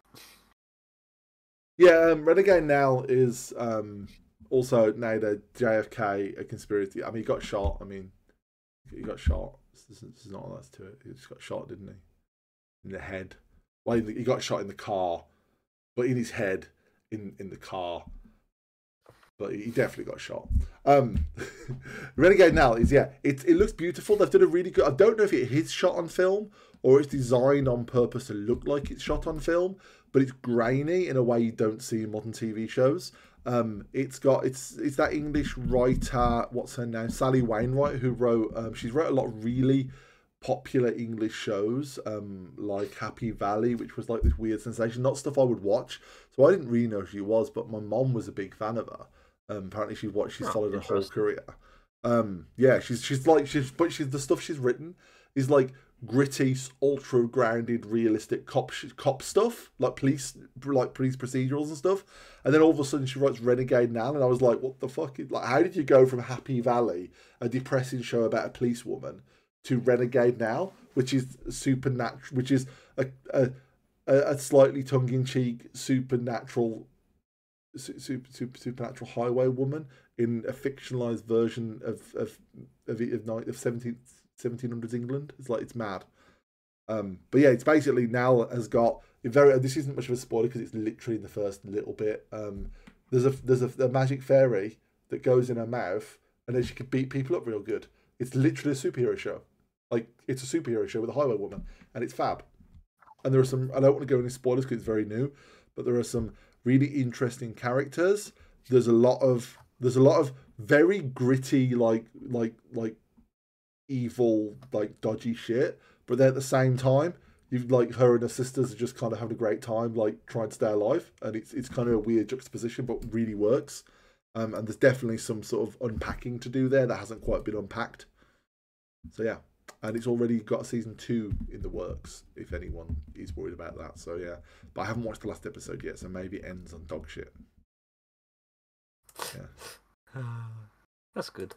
Yeah, Renegade Nell is also Nader JFK a conspiracy. I mean, he got shot. He got shot. This is not all that's to it. He just got shot, didn't he? In the head. Well, he got shot in the car, but in his head, in the car. But he definitely got shot. Renegade Nell is it looks beautiful. They've done a really good. I don't know if it is shot on film or it's designed on purpose to look like it's shot on film, but it's grainy in a way you don't see in modern TV shows. It's that English writer, what's her name, Sally Wainwright, who wrote. She's wrote a lot of really popular English shows, like Happy Valley, which was like this weird sensation, not stuff I would watch. So I didn't really know who she was, but my mom was a big fan of her. Apparently she's followed her whole career. She's the stuff she's written is like gritty, ultra grounded, realistic cop stuff, like police procedurals and stuff. And then all of a sudden she writes Renegade Nell, and I was like, what the fuck? Like, how did you go from Happy Valley, a depressing show about a policewoman, to Renegade Nell, which is supernatural, which is a slightly tongue-in-cheek supernatural highway woman in a fictionalized version of 1700s England. It's like, it's mad. But yeah, it's basically Nell has got this isn't much of a spoiler because it's literally in the first little bit. There's a magic fairy that goes in her mouth, and then she can beat people up real good. It's literally a superhero show. Like, it's a superhero show with a highway woman, and it's fab. And there are some, I don't want to go into spoilers because it's very new, but there are some really interesting characters. There's a lot of very gritty, like evil, like dodgy shit. But then at the same time, you've like her and her sisters are just kind of having a great time, like trying to stay alive, and it's kind of a weird juxtaposition, but really works. And there's definitely some sort of unpacking to do there that hasn't quite been unpacked. So yeah. And it's already got season 2 in the works, if anyone is worried about that. So yeah, but I haven't watched the last episode yet, so maybe it ends on dog shit. Yeah, that's good.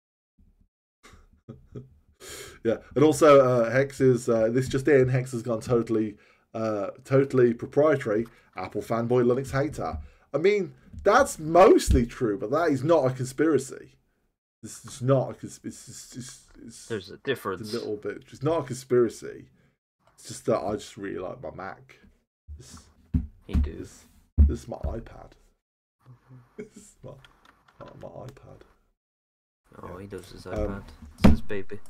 Yeah, and also Hex is this just in. Hex has gone totally proprietary. Apple fanboy, Linux hater. I mean, that's mostly true, but that is not a conspiracy. This is not a conspiracy. There's a difference. A little bit. It's not a conspiracy. It's just that I just really like my Mac. This is my iPad. This is my iPad. Oh, he does his iPad. It's his baby.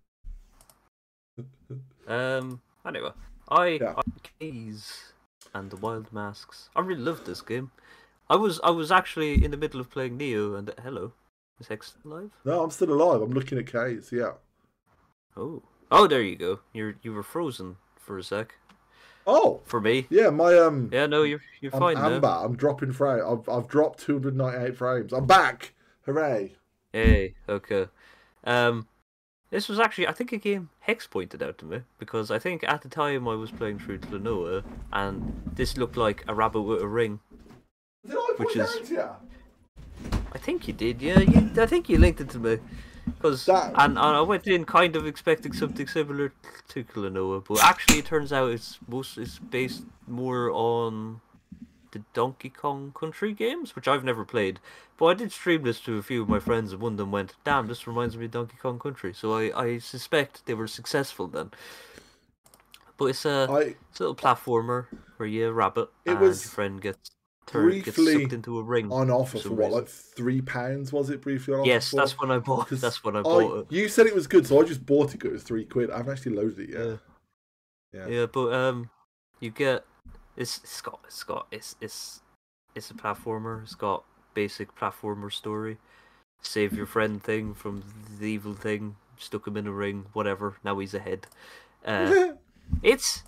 Anyway, I Keys and the Wild Masks. I really loved this game. I was actually in the middle of playing Neo, and hello. Is Hex alive? No, I'm still alive. I'm looking at K's, yeah. Oh, there you go. You were frozen for a sec. Oh, for me. Yeah, my Yeah, no, you're fine now. I'm dropping frame. I've dropped 298 frames. I'm back. Hooray! Hey, okay. This was actually, I think, a game Hex pointed out to me, because I think at the time I was playing through Klonoa, and this looked like a rabbit with a ring. Did I point out to you? I think you did, yeah. I think you linked it to me, and I went in kind of expecting something similar to Klonoa, but actually it turns out it's based more on the Donkey Kong Country games, which I've never played. But I did stream this to a few of my friends, and one of them went, "Damn, this reminds me of Donkey Kong Country." So I suspect they were successful then. But it's a little platformer where you're a rabbit and your friend gets sucked into a ring. On offer for what, like £3? Was it briefly on offer? Yes, that's when I bought. That's when I bought it. You said it was good, so I just bought it. It was £3. I haven't actually loaded it yet. Yeah, but you get it's a platformer. It's got basic platformer story. Save your friend thing from the evil thing. Stuck him in a ring. Whatever. Now he's ahead. It's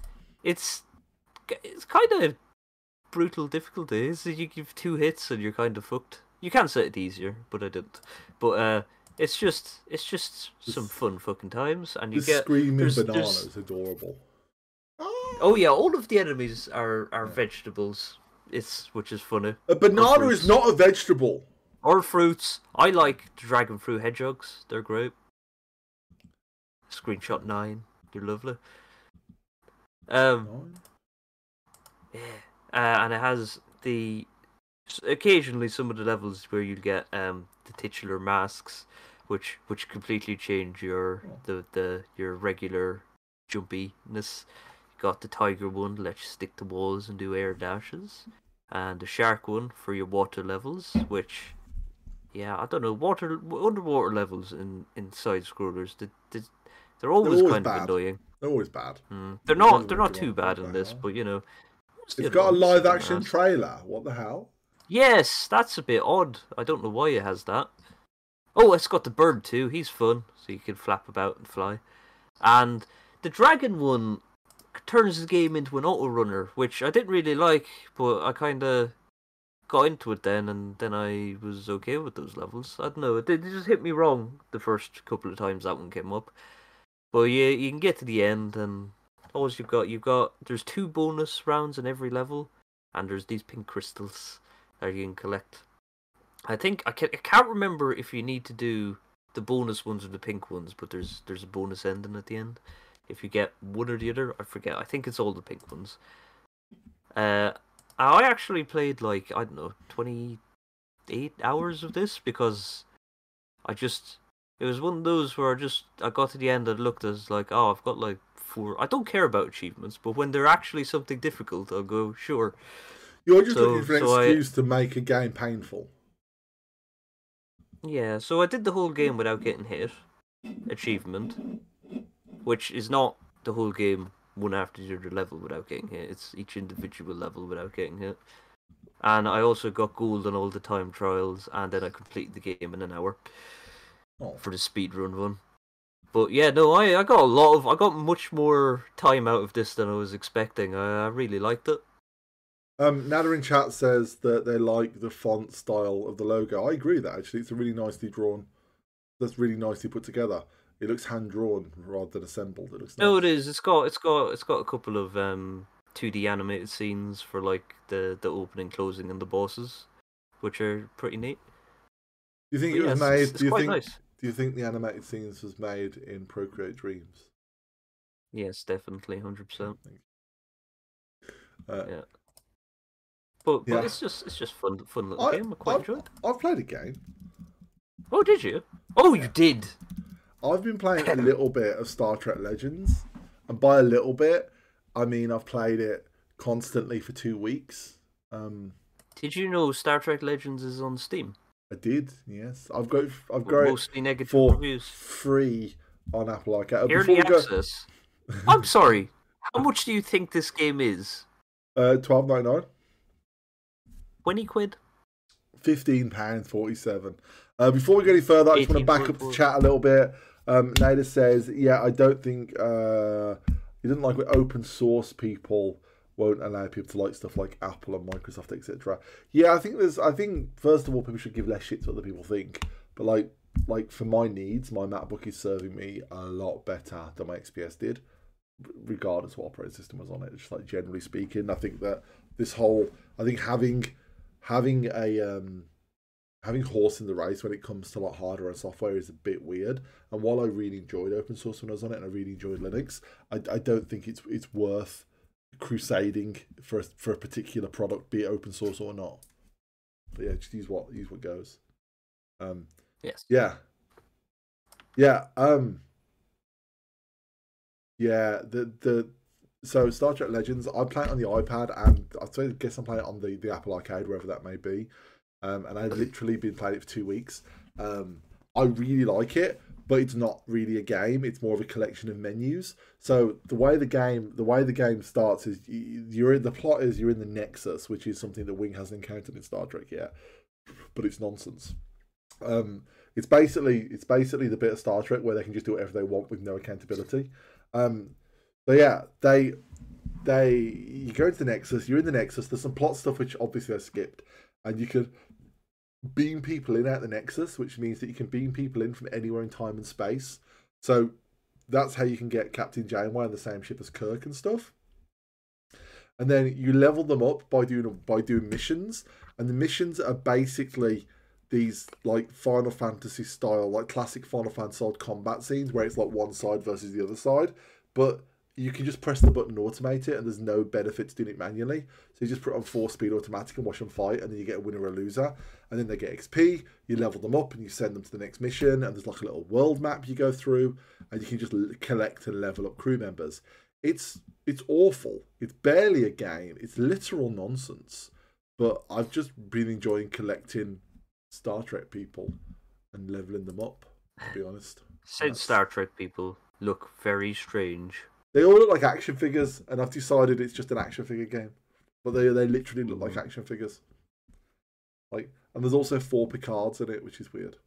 kind of brutal difficulty. You give 2 hits and you're kind of fucked. You can set it easier, but I didn't. But it's just some fun fucking times, and you get screaming banana is adorable. Oh yeah, all of the enemies are vegetables. Which is funny. A banana is not a vegetable. Or fruits. I like dragon fruit hedgehogs. They're great. Screenshot 9. They're lovely. Yeah. And it has occasionally some of the levels where you get the titular masks, which completely change your regular jumpiness. You got the tiger one, let you stick to walls and do air dashes, and the shark one for your water levels, which, yeah, I don't know, underwater levels in side scrollers, they're They're always always kind of bad. annoying. They're always bad. They're Depends not on they're what not you too want. What bad the in this, hell? but It's got a annoying, live second action ass. trailer. What the hell? Yes, that's a bit odd. I don't know why it has that. Oh, it's got the bird too. He's fun, so you can flap about and fly. And the dragon one turns the game into an auto runner, which I didn't really like, but I kind of got into it then, and then I was okay with those levels. I don't know. It just hit me wrong the first couple of times that one came up. But yeah, you can get to the end, and all you've got there's 2 bonus rounds in every level, and there's these pink crystals that you can collect. I can't remember if you need to do the bonus ones or the pink ones, but there's a bonus ending at the end. If you get one or the other, I forget. I think it's all the pink ones. I actually played like, I don't know, 28 hours of this because it was one of those where I got to the end and looked as like, oh, I've got like 4. I don't care about achievements, but when they're actually something difficult, I'll go, sure. You're just looking for an excuse to make a game painful. Yeah, so I did the whole game without getting hit. Achievement. Which is not the whole game one after the other level without getting hit. It's each individual level without getting hit. And I also got gold on all the time trials, and then I completed the game in an hour for the speedrun one. But yeah, no, I got much more time out of this than I was expecting. I really liked it. Nada in chat says that they like the font style of the logo. I agree with that actually. It's a really nicely drawn. That's really nicely put together. It looks hand drawn rather than assembled. It looks nice. No, it is. It's got a couple of 2D animated scenes for like the opening, closing, and the bosses, which are pretty neat. Do you think But it was yeah, made? it's quite nice. Do you think the animated scenes was made in Procreate Dreams? Yes, definitely, 100%. Yeah. But it's just fun little game. I quite enjoyed. I've played a game. Oh, did you? Oh, you did. I've been playing a little bit of Star Trek Legends, and by a little bit, I mean I've played it constantly for 2 weeks. Did you know Star Trek Legends is on Steam? I did, yes. I've got mostly it negative for reviews. Free on Apple Arcade. Early access. I'm sorry. How much do you think this game is? £12.99. 20 quid. £15.47. Before we go any further, I just want to back up the chat a little bit. Nada says, yeah, I don't think he doesn't like when open source people won't allow people to like stuff like Apple and Microsoft, etc. Yeah, I think first of all, people should give less shit to what other people think. But like for my needs, my MacBook is serving me a lot better than my XPS did, regardless of what operating system was on it. Just like generally speaking, I think that having horse in the race when it comes to like hardware and software is a bit weird. And while I really enjoyed open source when I was on it, and I really enjoyed Linux, I don't think it's worth crusading for a particular product, be it open source or not. But yeah, just use what goes. Yes. Yeah. Yeah. Yeah. So Star Trek Legends, I play it on the iPad, and I guess I'm playing it on the Apple Arcade, wherever that may be. And I've literally been playing it for 2 weeks. I really like it, but it's not really a game. It's more of a collection of menus. So the way the game starts is you're in the Nexus, which is something that Wing hasn't encountered in Star Trek yet, but it's nonsense. It's basically the bit of Star Trek where they can just do whatever they want with no accountability. But yeah, you go into the Nexus. You're in the Nexus. There's some plot stuff which obviously I skipped, and you can beam people in at the Nexus, which means that you can beam people in from anywhere in time and space. So that's how you can get Captain Janeway on the same ship as Kirk and stuff. And then you level them up by doing missions, and the missions are basically these like Final Fantasy style, like classic Final Fantasy style combat scenes where it's like one side versus the other side, but you can just press the button and automate it, and there's no benefit to doing it manually. So you just put it on 4-speed automatic and watch them fight, and then you get a winner or a loser. And then they get XP, you level them up, and you send them to the next mission, and there's like a little world map you go through, and you can just collect and level up crew members. It's awful. It's barely a game. It's literal nonsense. but I've just been enjoying collecting Star Trek people and leveling them up, to be honest. Said Star Trek people look very strange. They all look like action figures, and I've decided it's just an action figure game. But they literally look like action figures. Like, and there's also 4 Picards in it, which is weird.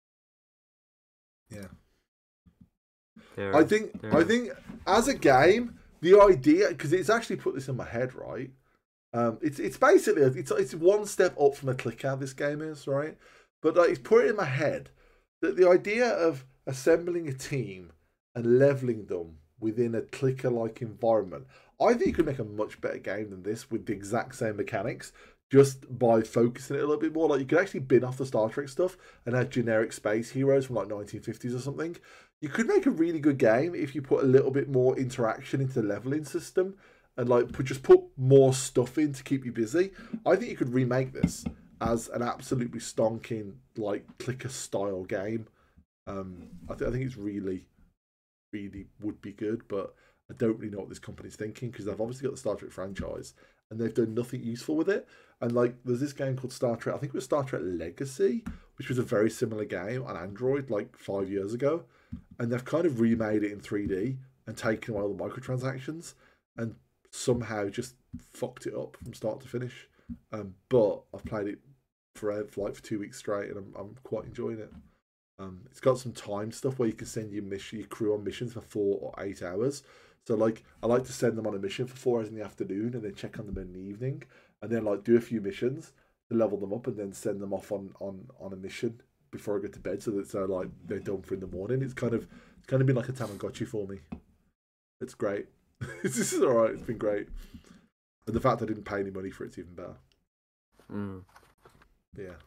Yeah. I think as a game, the idea, because it's actually put this in my head, right? It's basically it's one step up from a clicker. This game is, right, but like, it's put it in my head that the idea of assembling a team and leveling them within a clicker-like environment, I think you could make a much better game than this with the exact same mechanics, just by focusing it a little bit more. Like, you could actually bin off the Star Trek stuff and have generic space heroes from like 1950s or something. You could make a really good game if you put a little bit more interaction into the leveling system and like just put more stuff in to keep you busy. I think you could remake this as an absolutely stonking like clicker style game. I think it's really would be good, but I don't really know what this company's thinking, because they've obviously got the Star Trek franchise and they've done nothing useful with it. And like, there's this game called Star Trek, I think it was Star Trek Legacy, which was a very similar game on Android like 5 years ago, and they've kind of remade it in 3D and taken away all the microtransactions and somehow just fucked it up from start to finish. But I've played it for 2 weeks straight, and I'm quite enjoying it. It's got some time stuff where you can send your crew on missions for 4 or 8 hours. So like, I like to send them on a mission for 4 hours in the afternoon and then check on them in the evening, and then like do a few missions to level them up and then send them off on a mission before I go to bed, so that like they're done for in the morning. It's kind of been like a Tamagotchi for me. It's great. This is alright. It's been great, and the fact I didn't pay any money for it's even better. Yeah.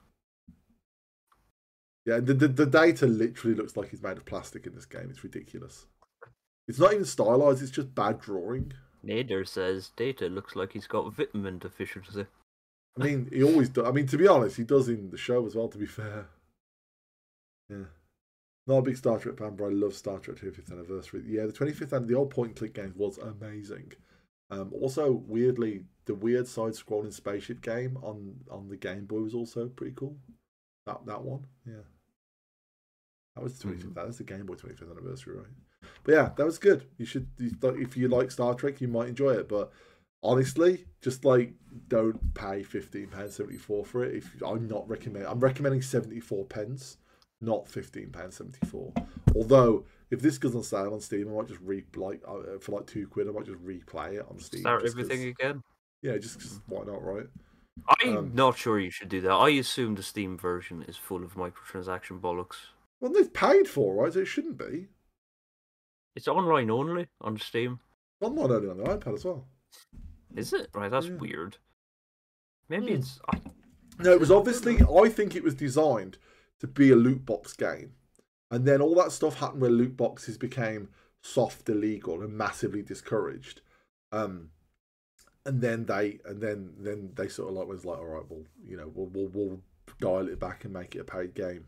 Yeah, the data literally looks like it's made of plastic in this game. It's ridiculous. It's not even stylized, it's just bad drawing. Nader says Data looks like he's got vitamin deficiency. I mean, he always does. I mean, to be honest, he does in the show as well, to be fair. Yeah. Not a big Star Trek fan, but I love Star Trek 25th anniversary. Yeah, the 25th and the old point and click game was amazing. Also, weirdly, the weird side-scrolling spaceship game on the Game Boy was also pretty cool. That one, yeah. That was the 25th. That was the Game Boy 25th anniversary, right? But yeah, that was good. If you like Star Trek, you might enjoy it. But honestly, just like, don't pay £15.74 for it. I'm recommending 74p, not £15.74. Although, if this goes on sale on Steam, I might just for like £2, I might just replay it on Steam. Start everything again. Yeah, just why not, right? I'm not sure you should do that. I assume the Steam version is full of microtransaction bollocks. Well, they've paid for, right? So it shouldn't be. It's online only on Steam. Online only on the iPad as well. Is it? Right, that's weird. Maybe it's... No, it was obviously... I think it was designed to be a loot box game. And then all that stuff happened where loot boxes became soft illegal and massively discouraged. And then they sort of like was like, all right, well, you know, we'll dial it back and make it a paid game.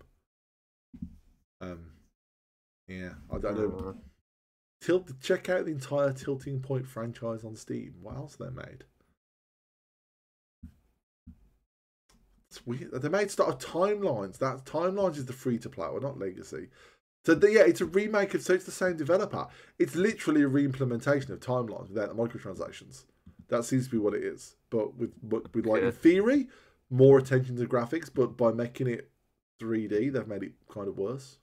Yeah, I don't know. Check out the entire Tilting Point franchise on Steam. What else they made? It's weird. They made stuff of Timelines. That Timelines is the free to play, or not Legacy. So yeah, it's a remake of. So it's the same developer. It's literally a re-implementation of Timelines without the microtransactions. That seems to be what it is. But with like, in theory, more attention to graphics. But by making it 3D, they've made it kind of worse.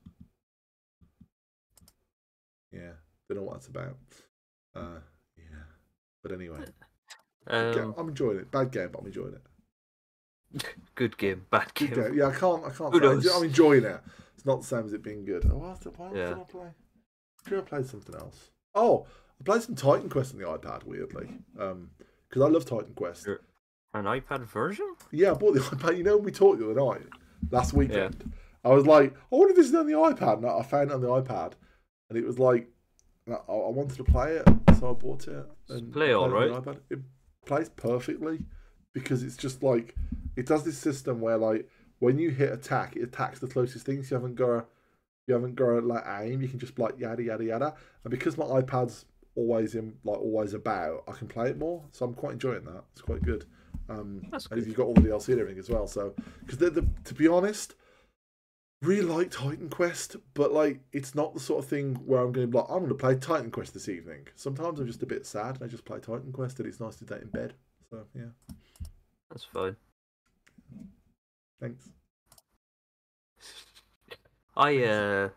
Yeah, don't know what that's about. Yeah, but anyway, I'm enjoying it. Bad game, but I'm enjoying it. Good game, bad game. Good game. Yeah, I can't. Who knows? I'm enjoying it. It's not the same as it being good. Oh, what else did I play? Sure, I played something else. Oh, I played some Titan Quest on the iPad. Weirdly, because I love Titan Quest. An iPad version? Yeah, I bought the iPad. You know, we talked the other night, last weekend. Yeah. I was like, I wonder if this is on the iPad. And I found it on the iPad. And it was like, I wanted to play it, so I bought it. And play all right. It plays perfectly, because it's just like, it does this system where like, when you hit attack, it attacks the closest things. You haven't got to like aim. You can just like yada yada yada. And because my iPad's always about, I can play it more. So I'm quite enjoying that. It's quite good. That's And good. you've got all the DLC and everything as well. So, because to be honest, really like Titan Quest, but like it's not the sort of thing where I'm going to be like, I'm going to play Titan Quest this evening. Sometimes I'm just a bit sad and I just play Titan Quest and it's nice to do that in bed. So yeah, That's fine. thanks. No.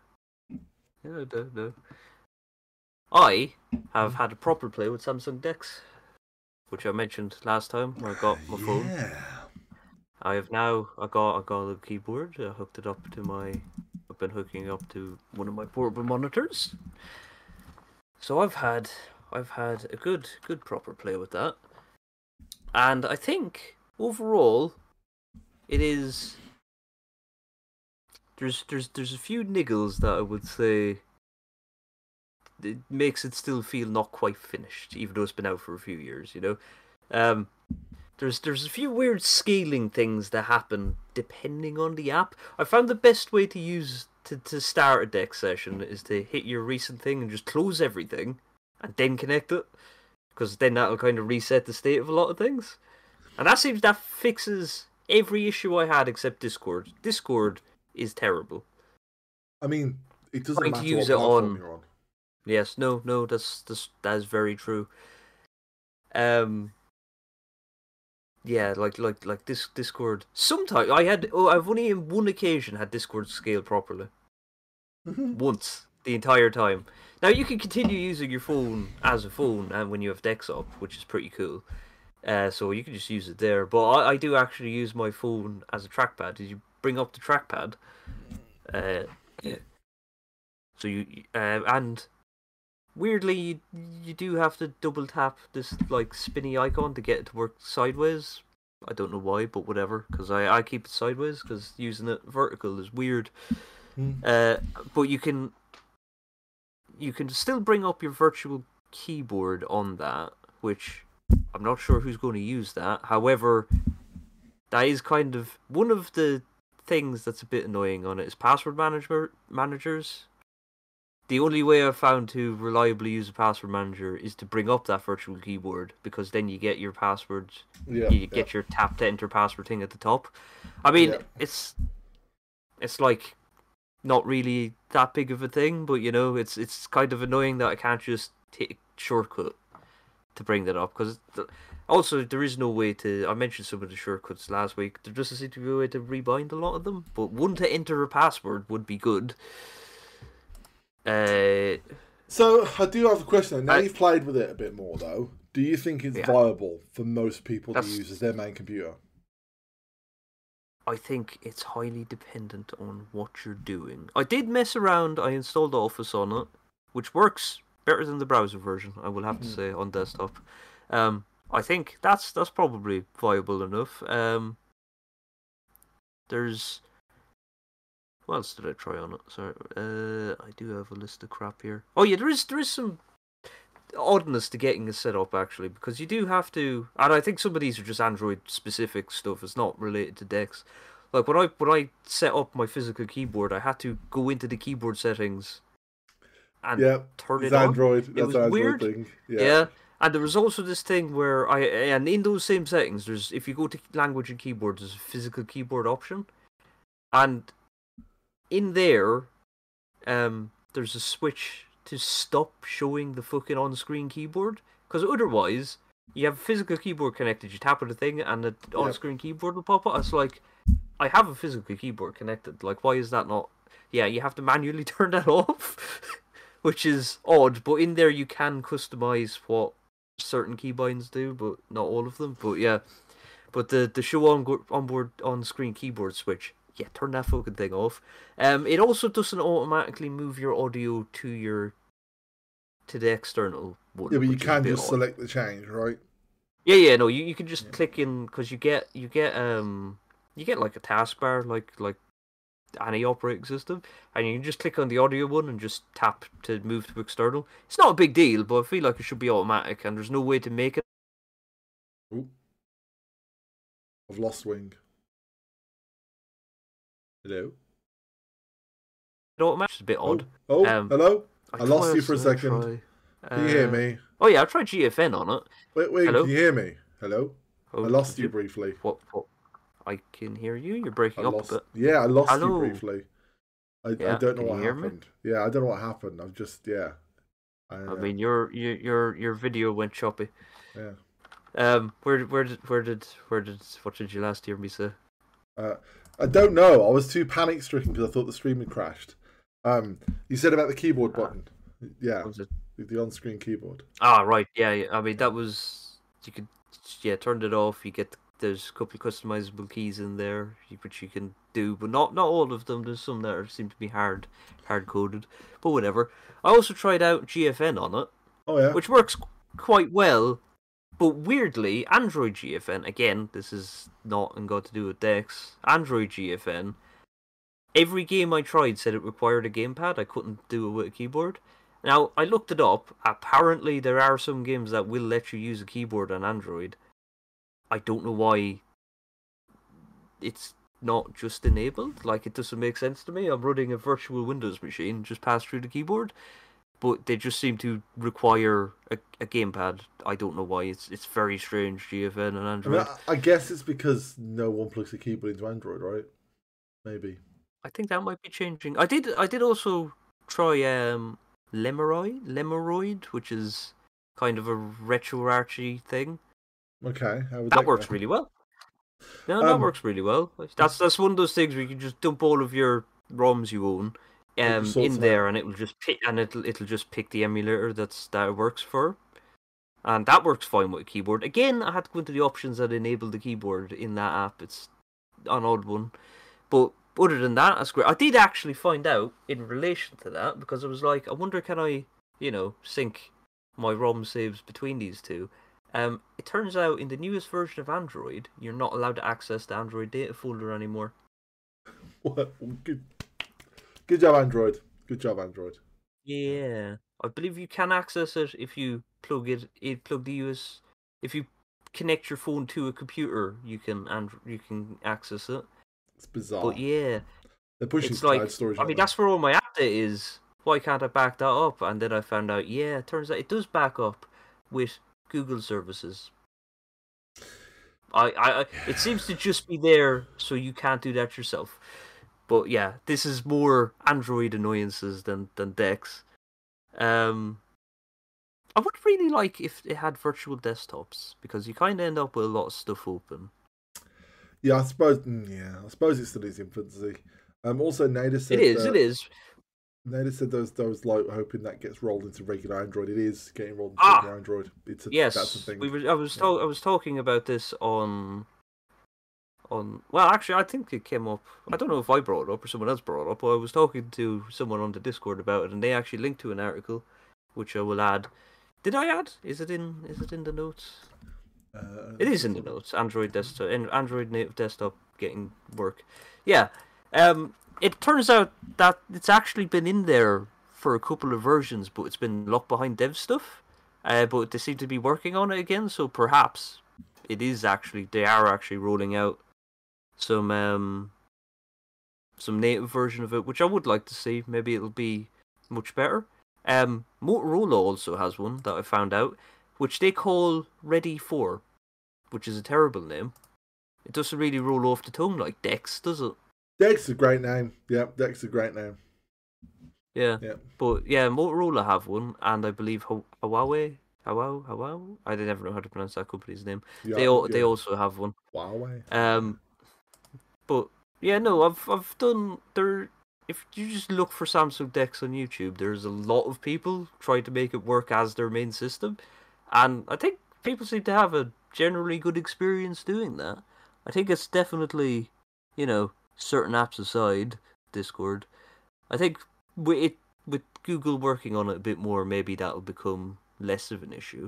I have had a proper play with Samsung Dex, which I mentioned last time when I got my phone. Yeah. I got a keyboard. I hooked it up to I've been hooking up to one of my portable monitors. So I've had a good proper play with that, and I think overall it is. There's a few niggles that I would say it makes it still feel not quite finished, even though it's been out for a few years. There's a few weird scaling things that happen depending on the app. I found the best way to start a deck session is to hit your recent thing and just close everything and then connect it, because then that'll kind of reset the state of a lot of things. And that fixes every issue I had except Discord. Discord is terrible. I mean, it doesn't Trying matter to use what it platform on. you're on. Yes, no, that is very true. Yeah, like this Discord. Sometimes I've only in one occasion had Discord scale properly. Once the entire time. Now you can continue using your phone as a phone, and when you have Dex up, which is pretty cool. So you can just use it there. But I do actually use my phone as a trackpad. Did you bring up the trackpad? Yeah. So and weirdly you do have to double tap this like spinny icon to get it to work sideways. I don't know why, but whatever. Because I keep it sideways because using it vertical is weird. But you can still bring up your virtual keyboard on that, which I'm not sure who's going to use that. However, that is kind of one of the things that's a bit annoying on it is password managers. The only way I've found to reliably use a password manager is to bring up that virtual keyboard, because then you get your passwords. You get your tap to enter password thing at the top. I mean, it's like not really that big of a thing, but it's kind of annoying that I can't just take a shortcut to bring that up, because also there is no way to. I mentioned some of the shortcuts last week. There doesn't seem to be a way to rebind a lot of them, but one to enter a password would be good. So I do have a question. Now you've played with it a bit more, though. Do you think it's viable for most people to use as their main computer? I think it's highly dependent on what you're doing. I did mess around. I installed Office on it, which works better than the browser version, I will have to say, on desktop. I think that's probably viable enough. There's... What else did I try on it? Sorry, I do have a list of crap here. Oh yeah, there is some oddness to getting it set up, actually, because you do have to, and I think some of these are just Android specific stuff. It's not related to Dex. Like when I set up my physical keyboard, I had to go into the keyboard settings and turn it on. Android. That's it was an Android weird. Thing. Yeah. And there was also this thing where and in those same settings, if you go to language and keyboard, there's a physical keyboard option, and in there, there's a switch to stop showing the fucking on-screen keyboard, because otherwise you have a physical keyboard connected, you tap on the thing and the on-screen keyboard will pop up. It's like, I have a physical keyboard connected, like why is that not... Yeah, you have to manually turn that off, which is odd, but in there you can customize what certain keybinds do, but not all of them. But yeah, but the show on-screen keyboard switch, yeah, turn that fucking thing off. It also doesn't automatically move your audio to the external one. Yeah, but you can just select the change, right? Yeah, no, you can just click in, because you get like a taskbar, like any operating system, and you can just click on the audio one and just tap to move to external. It's not a big deal, but I feel like it should be automatic, and there's no way to make it. Ooh. I've lost Wing. Hello? Automatic is a bit odd. Hello? I lost you for a second. Can you hear me? Oh yeah, I tried GFN on it. Wait, Hello? Can you hear me? Hello? I lost you briefly. What? I can hear you. You're breaking up a bit. Yeah, I lost you Hello. briefly. I Yeah, don't know can you what hear me? happened. Yeah, I don't know what happened. I've just I mean, your video went choppy. yeah. What did you last hear me say? I don't know. I was too panic stricken because I thought the stream had crashed. You said about the keyboard button. Yeah, Was it? the on-screen keyboard. Ah, right. Yeah. I mean, that was you could turn it off. You get there's a couple of customizable keys in there which you can do, but not all of them. There's some that seem to be hard coded, but whatever. I also tried out GFN on it, Oh yeah. which works quite well. But weirdly, Android GFN, again, this is not got to do with Dex, Android GFN, every game I tried said it required a gamepad. I couldn't do it with a keyboard. Now, I looked it up. Apparently, there are some games that will let you use a keyboard on Android. I don't know why it's not just enabled. Like, it doesn't make sense to me. I'm running a virtual Windows machine, just pass through the keyboard. But they just seem to require a gamepad. I don't know why. It's very strange, GFN and Android. I guess it's because no one plugs a keyboard into Android, right? Maybe. I think that might be changing. I did also try Lemeroid, which is kind of a RetroArchy thing. Okay. That works really well. No, that works really well. That's one of those things where you can just dump all of your ROMs you own in there, and it'll just pick the emulator that it works for, and that works fine with a keyboard. Again, I had to go into the options that enable the keyboard in that app. It's an odd one, but other than that, that's great. I did actually find out in relation to that because I was like, I wonder, can I, sync my ROM saves between these two? It turns out in the newest version of Android, you're not allowed to access the Android data folder anymore. What? Good job, Android. Good job, Android. Yeah, I believe you can access it if you plug if you connect your phone to a computer, you can access it. It's bizarre. But yeah, they're pushing cloud storage. I mean, that's where all my app data is. Why can't I back that up? And then I found out, yeah, it turns out it does back up with Google services. It seems to just be there, so you can't do that yourself. But yeah, this is more Android annoyances than Dex. I would really like if it had virtual desktops, because you kind of end up with a lot of stuff open. Yeah, I suppose. Yeah, I suppose it still is infancy. Also, Nader said it is. Nader said those like hoping that gets rolled into regular Android. It is getting rolled into regular Android. Yes, that's the thing. I was talking about this on. Well, actually, I think it came up. I don't know if I brought it up or someone else brought it up. But I was talking to someone on the Discord about it, and they actually linked to an article, which I will add. Did I add? Is it in the notes? It is in the notes. Android desktop and Android native desktop getting work. Yeah. It turns out that it's actually been in there for a couple of versions, but it's been locked behind dev stuff. But they seem to be working on it again, so perhaps they are actually rolling out some native version of it, which I would like to see. Maybe it'll be much better. Motorola also has one that I found out, which they call Ready 4, which is a terrible name. It doesn't really roll off the tongue like Dex, does it? Dex is a great name. Yeah, Dex is a great name. Yeah. But yeah, Motorola have one, and I believe Huawei. I never know how to pronounce that company's name. Yeah, they also have one. Huawei. But yeah, no, I've done there. If you just look for Samsung Dex on YouTube, there's a lot of people trying to make it work as their main system, and I think people seem to have a generally good experience doing that. I think it's definitely, certain apps aside, Discord. I think with Google working on it a bit more, maybe that'll become less of an issue.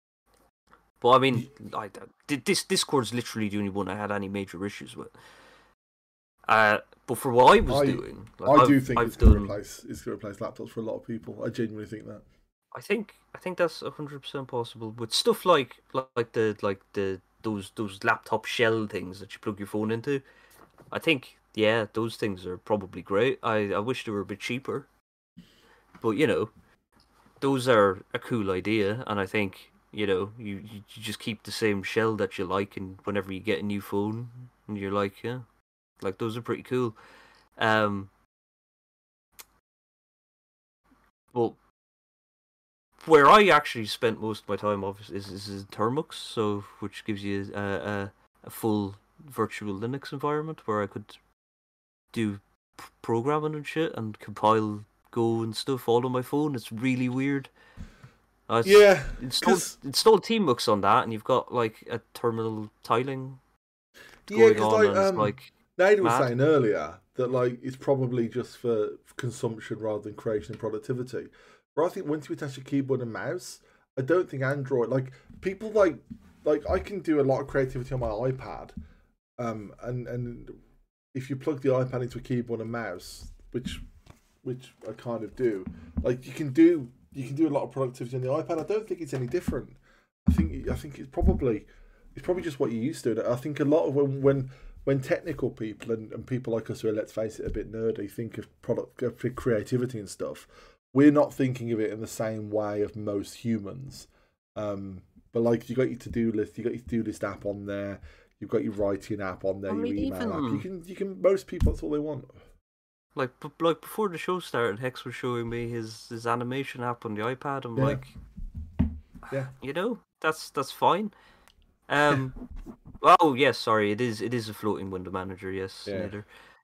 But I mean, this Discord's literally the only one I had any major issues with. But for what I was doing, I do think it's going to replace laptops for a lot of people. I genuinely think that. I think that's 100% possible with stuff like those laptop shell things that you plug your phone into. I think those things are probably great. I wish they were a bit cheaper, but those are a cool idea, and I think You know, you just keep the same shell that you like, and whenever you get a new phone, and you're like, yeah, like those are pretty cool. But where I actually spent most of my time off is in Termux, so which gives you a full virtual Linux environment where I could do programming and shit and compile Go and stuff all on my phone. It's really weird. Yeah, installed Tmux on that, and you've got like a terminal tiling yeah, going because on, and it's like Nate was mad. saying earlier that like it's probably just for consumption rather than creation and productivity. But I think once you attach a keyboard and mouse, I don't think Android like people like I can do a lot of creativity on my iPad, and if you plug the iPad into a keyboard and mouse, which I kind of do, like you can do a lot of productivity on the iPad. I don't think it's any different. I think it's probably just what you're used to. I think a lot of when technical people and people like us who are, let's face it, a bit nerdy, think of creativity and stuff, we're not thinking of it in the same way of most humans. But like you got your to-do list, you got your to-do list app on there, you've got your writing app on there, I your mean, email app. even You can most people that's all they want. like before the show started, Hex was showing me his animation app on the iPad. I'm like, yeah, you know, that's fine. Oh yes, sorry, it is a floating window manager. Yes, yeah. Nader.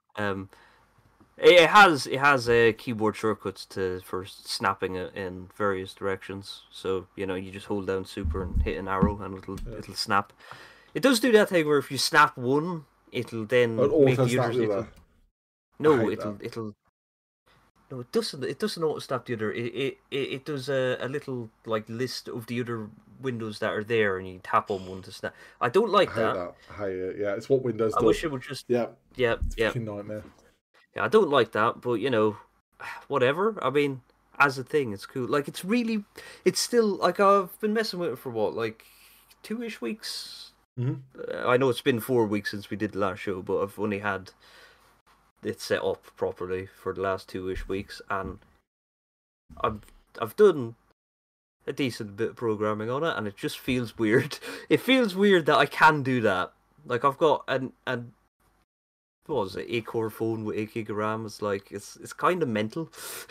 It has keyboard shortcuts for snapping it in various directions. So you know, you just hold down super and hit an arrow, and it'll snap. It does do that thing where if you snap one, it'll then make the others. No, it'll. No, it doesn't. It doesn't auto snap the other. It does a little like list of the other windows that are there, and you tap on one to snap. I don't like that. I hate it. Yeah, it's what Windows does. I wish it would just. Yeah. It's a fucking nightmare. Yeah, I don't like that, but you know, whatever. I mean, as a thing, it's cool. Like, it's still like I've been messing with it for what, like 2-ish weeks. Mm-hmm. I know it's been 4 weeks since we did the last show, but I've only had it set up properly for the last 2-ish weeks, and I've done a decent bit of programming on it, and it just feels weird. It feels weird that I can do that. Like I've got an what was it, 8-core phone with 8 gig of RAM. It's like it's kind of mental.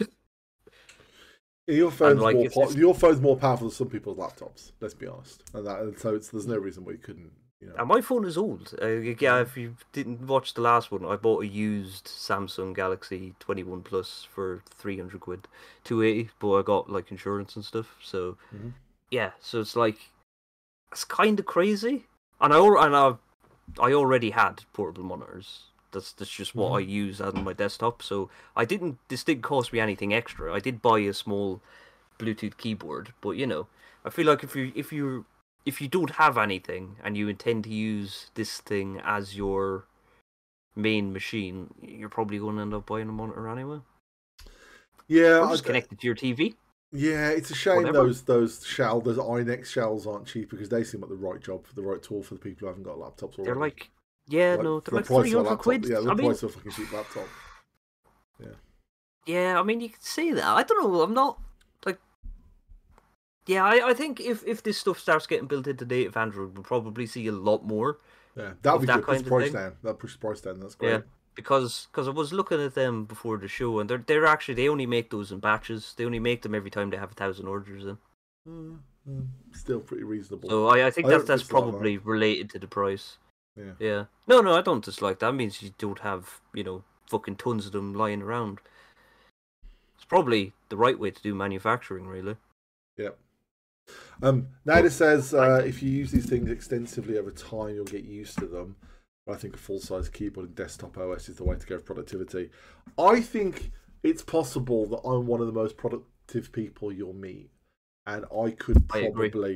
Your phone's your phone's more powerful than some people's laptops. Let's be honest, and so there's no reason why you couldn't. You know. And my phone is old. Yeah, if you didn't watch the last one, I bought a used Samsung Galaxy 21 Plus for 300 quid, 280. But I got like insurance and stuff. So yeah, so it's like it's kind of crazy. And I already had portable monitors. That's just what I use on my desktop. So this didn't cost me anything extra. I did buy a small Bluetooth keyboard, but you know, I feel like if you don't have anything and you intend to use this thing as your main machine, you're probably going to end up buying a monitor anyway. Yeah, or just connect it to your TV. Yeah, it's a shame those iNext shells aren't cheap because they seem like the right tool for the people who haven't got laptops already. They're like. Yeah, they're like 300 quid. Yeah, the price of a fucking cheap laptop. Yeah. Yeah, I mean, you could say that. I don't know. I'm not like. Yeah, I think if this stuff starts getting built into native Android, we'll probably see a lot more. Yeah, that'll be good. Push the price down. That pushes the price down. That's great. Yeah, because I was looking at them before the show, and they're actually they only make those in batches. They only make them every time they have 1,000 orders in. Still pretty reasonable. So I think that's probably related to the price. Yeah. No, I don't dislike that. It means you don't have, you know, fucking tons of them lying around. It's probably the right way to do manufacturing, really. Yeah. Nida says if you use these things extensively over time, you'll get used to them. But I think a full-size keyboard and desktop OS is the way to go for productivity. I think it's possible that I'm one of the most productive people you'll meet, and I could probably.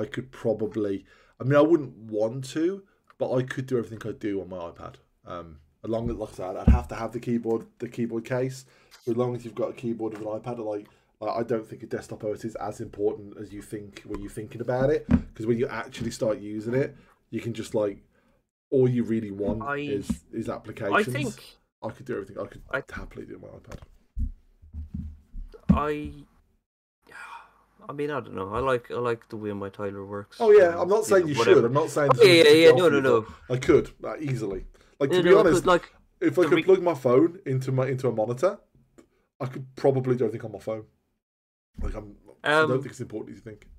I mean, I wouldn't want to. But I could do everything I do on my iPad. Along with, like I said, I'd have to have the keyboard case. But as long as you've got a keyboard with an iPad, I don't think a desktop OS is as important as you think when you're thinking about it. Because when you actually start using it, you can just all you really want is applications. I think I could do everything. I could happily do my iPad. I mean, I don't know. I like the way my Tyler works. Oh yeah, I'm not saying you should. Whatever. I'm not saying Oh, this is to yeah. get off No, you, but no. I could easily. Like to No, be no. I honest, could like if I the could plug my phone into a monitor, I could probably do everything on my phone. Like I don't think it's important as you think.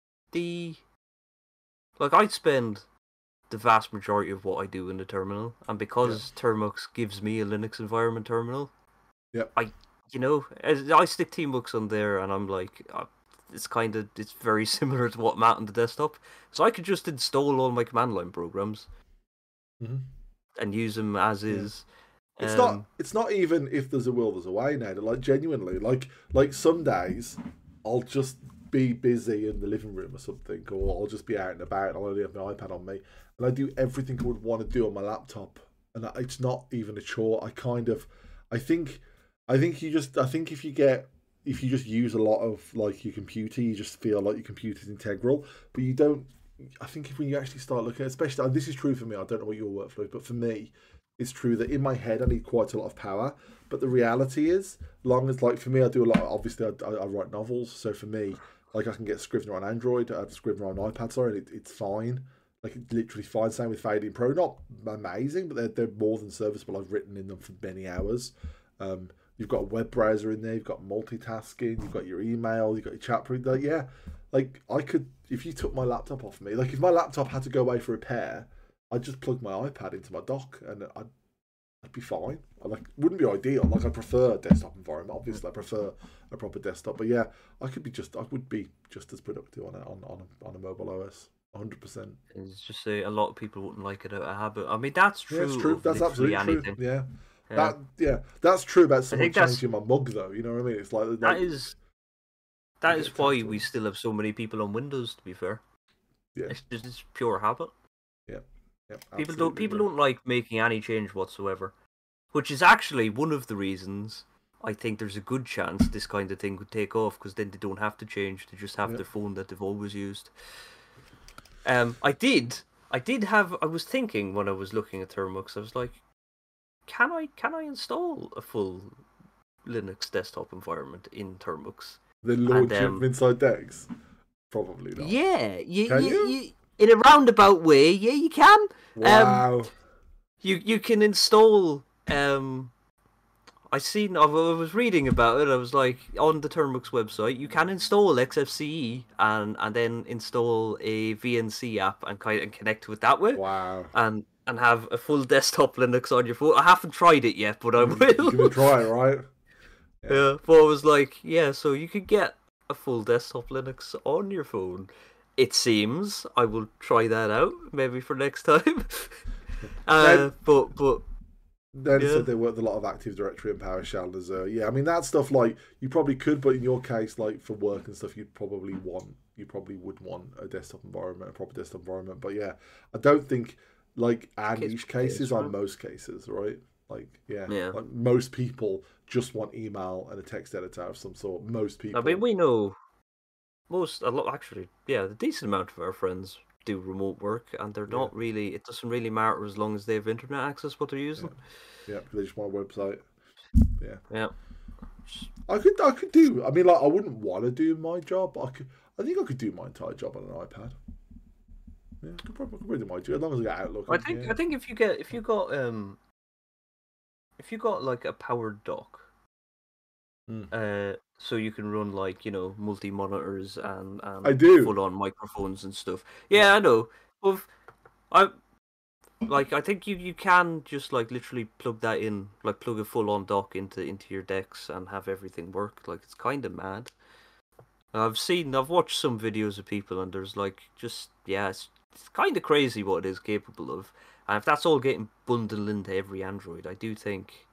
I spend the vast majority of what I do in the terminal, and because Termux gives me a Linux environment terminal, I stick Tmux on there, and I'm like, it's very similar to what Matt on the desktop, so I could just install all my command line programs and use them as is. It's not even if there's a will, there's a way now. Like genuinely, like some days, I'll just be busy in the living room or something, or I'll just be out and about. And I'll only have my iPad on me, and I do everything I would want to do on my laptop, and it's not even a chore. I think if you just use a lot of like your computer, you just feel like your computer's integral, but you don't. I think when you actually start looking, especially this is true for me. I don't know what your workflow is, but for me, it's true that in my head I need quite a lot of power. But the reality is, long as like for me, I do a lot. Obviously, I write novels, so for me, like I can get Scrivener on Android, Scrivener on iPad. Sorry, and it's fine. Like it's literally fine. Same with Fading Pro, not amazing, but they're more than serviceable. I've written in them for many hours. You've got a web browser in there. You've got multitasking. You've got your email. You've got your chat. Like I could, if you took my laptop off me, like if my laptop had to go away for repair, I'd just plug my iPad into my dock and I'd be fine. Wouldn't be ideal. Like I prefer a desktop environment. Obviously, I prefer a proper desktop. But yeah, I would be just as productive on a mobile OS. 100%. It's just a lot of people wouldn't like it out of habit. I mean, that's true. Yeah, it's true. That's absolutely anything. True. Yeah. That's true about someone changing my mug, though. You know what I mean? It's like that is why we still have so many people on Windows. To be fair, yeah, it's pure habit. Yeah. People don't like making any change whatsoever, which is actually one of the reasons I think there's a good chance this kind of thing could take off, because then they don't have to change; they just have their phone that they've always used. I was thinking when I was looking at Termux, I was like, can I install a full Linux desktop environment in Termux? Then launch it from inside Dex? Probably not. Yeah, you in a roundabout way, yeah, you can. Wow. You can install. I was reading about it. I was like, on the Termux website, you can install XFCE and then install a VNC app and connect to it that way. Wow. And have a full desktop Linux on your phone. I haven't tried it yet, but I will. You're gonna try it, right? Yeah. But I was like, yeah, so you could get a full desktop Linux on your phone. It seems. I will try that out maybe for next time. But. Then said they work with a lot of Active Directory and PowerShell as I mean that stuff, like you probably could, but in your case, like for work and stuff, you probably would want a desktop environment, a proper desktop environment. But yeah, I don't think like our niche cases are most cases, right? Like like most people just want email and a text editor of some sort. Most people. I mean, we know a decent amount of our friends do remote work, and they're not really. It doesn't really matter as long as they have internet access what they're using. Yeah, because they just want a website. Yeah. I could do. I mean, like I wouldn't want to do my job. But I think I could do my entire job on an iPad. Yeah, I could probably do my job as long as I get Outlook. I think if you got like a powered dock, so you can run like multi monitors and I do full on microphones and stuff. Yeah, I know. Well, I think you can just like literally plug that in, like plug a full on dock into your decks and have everything work. Like it's kind of mad. I've watched some videos of people, and there's like it's kind of crazy what it is capable of. And if that's all getting bundled into every Android, I do think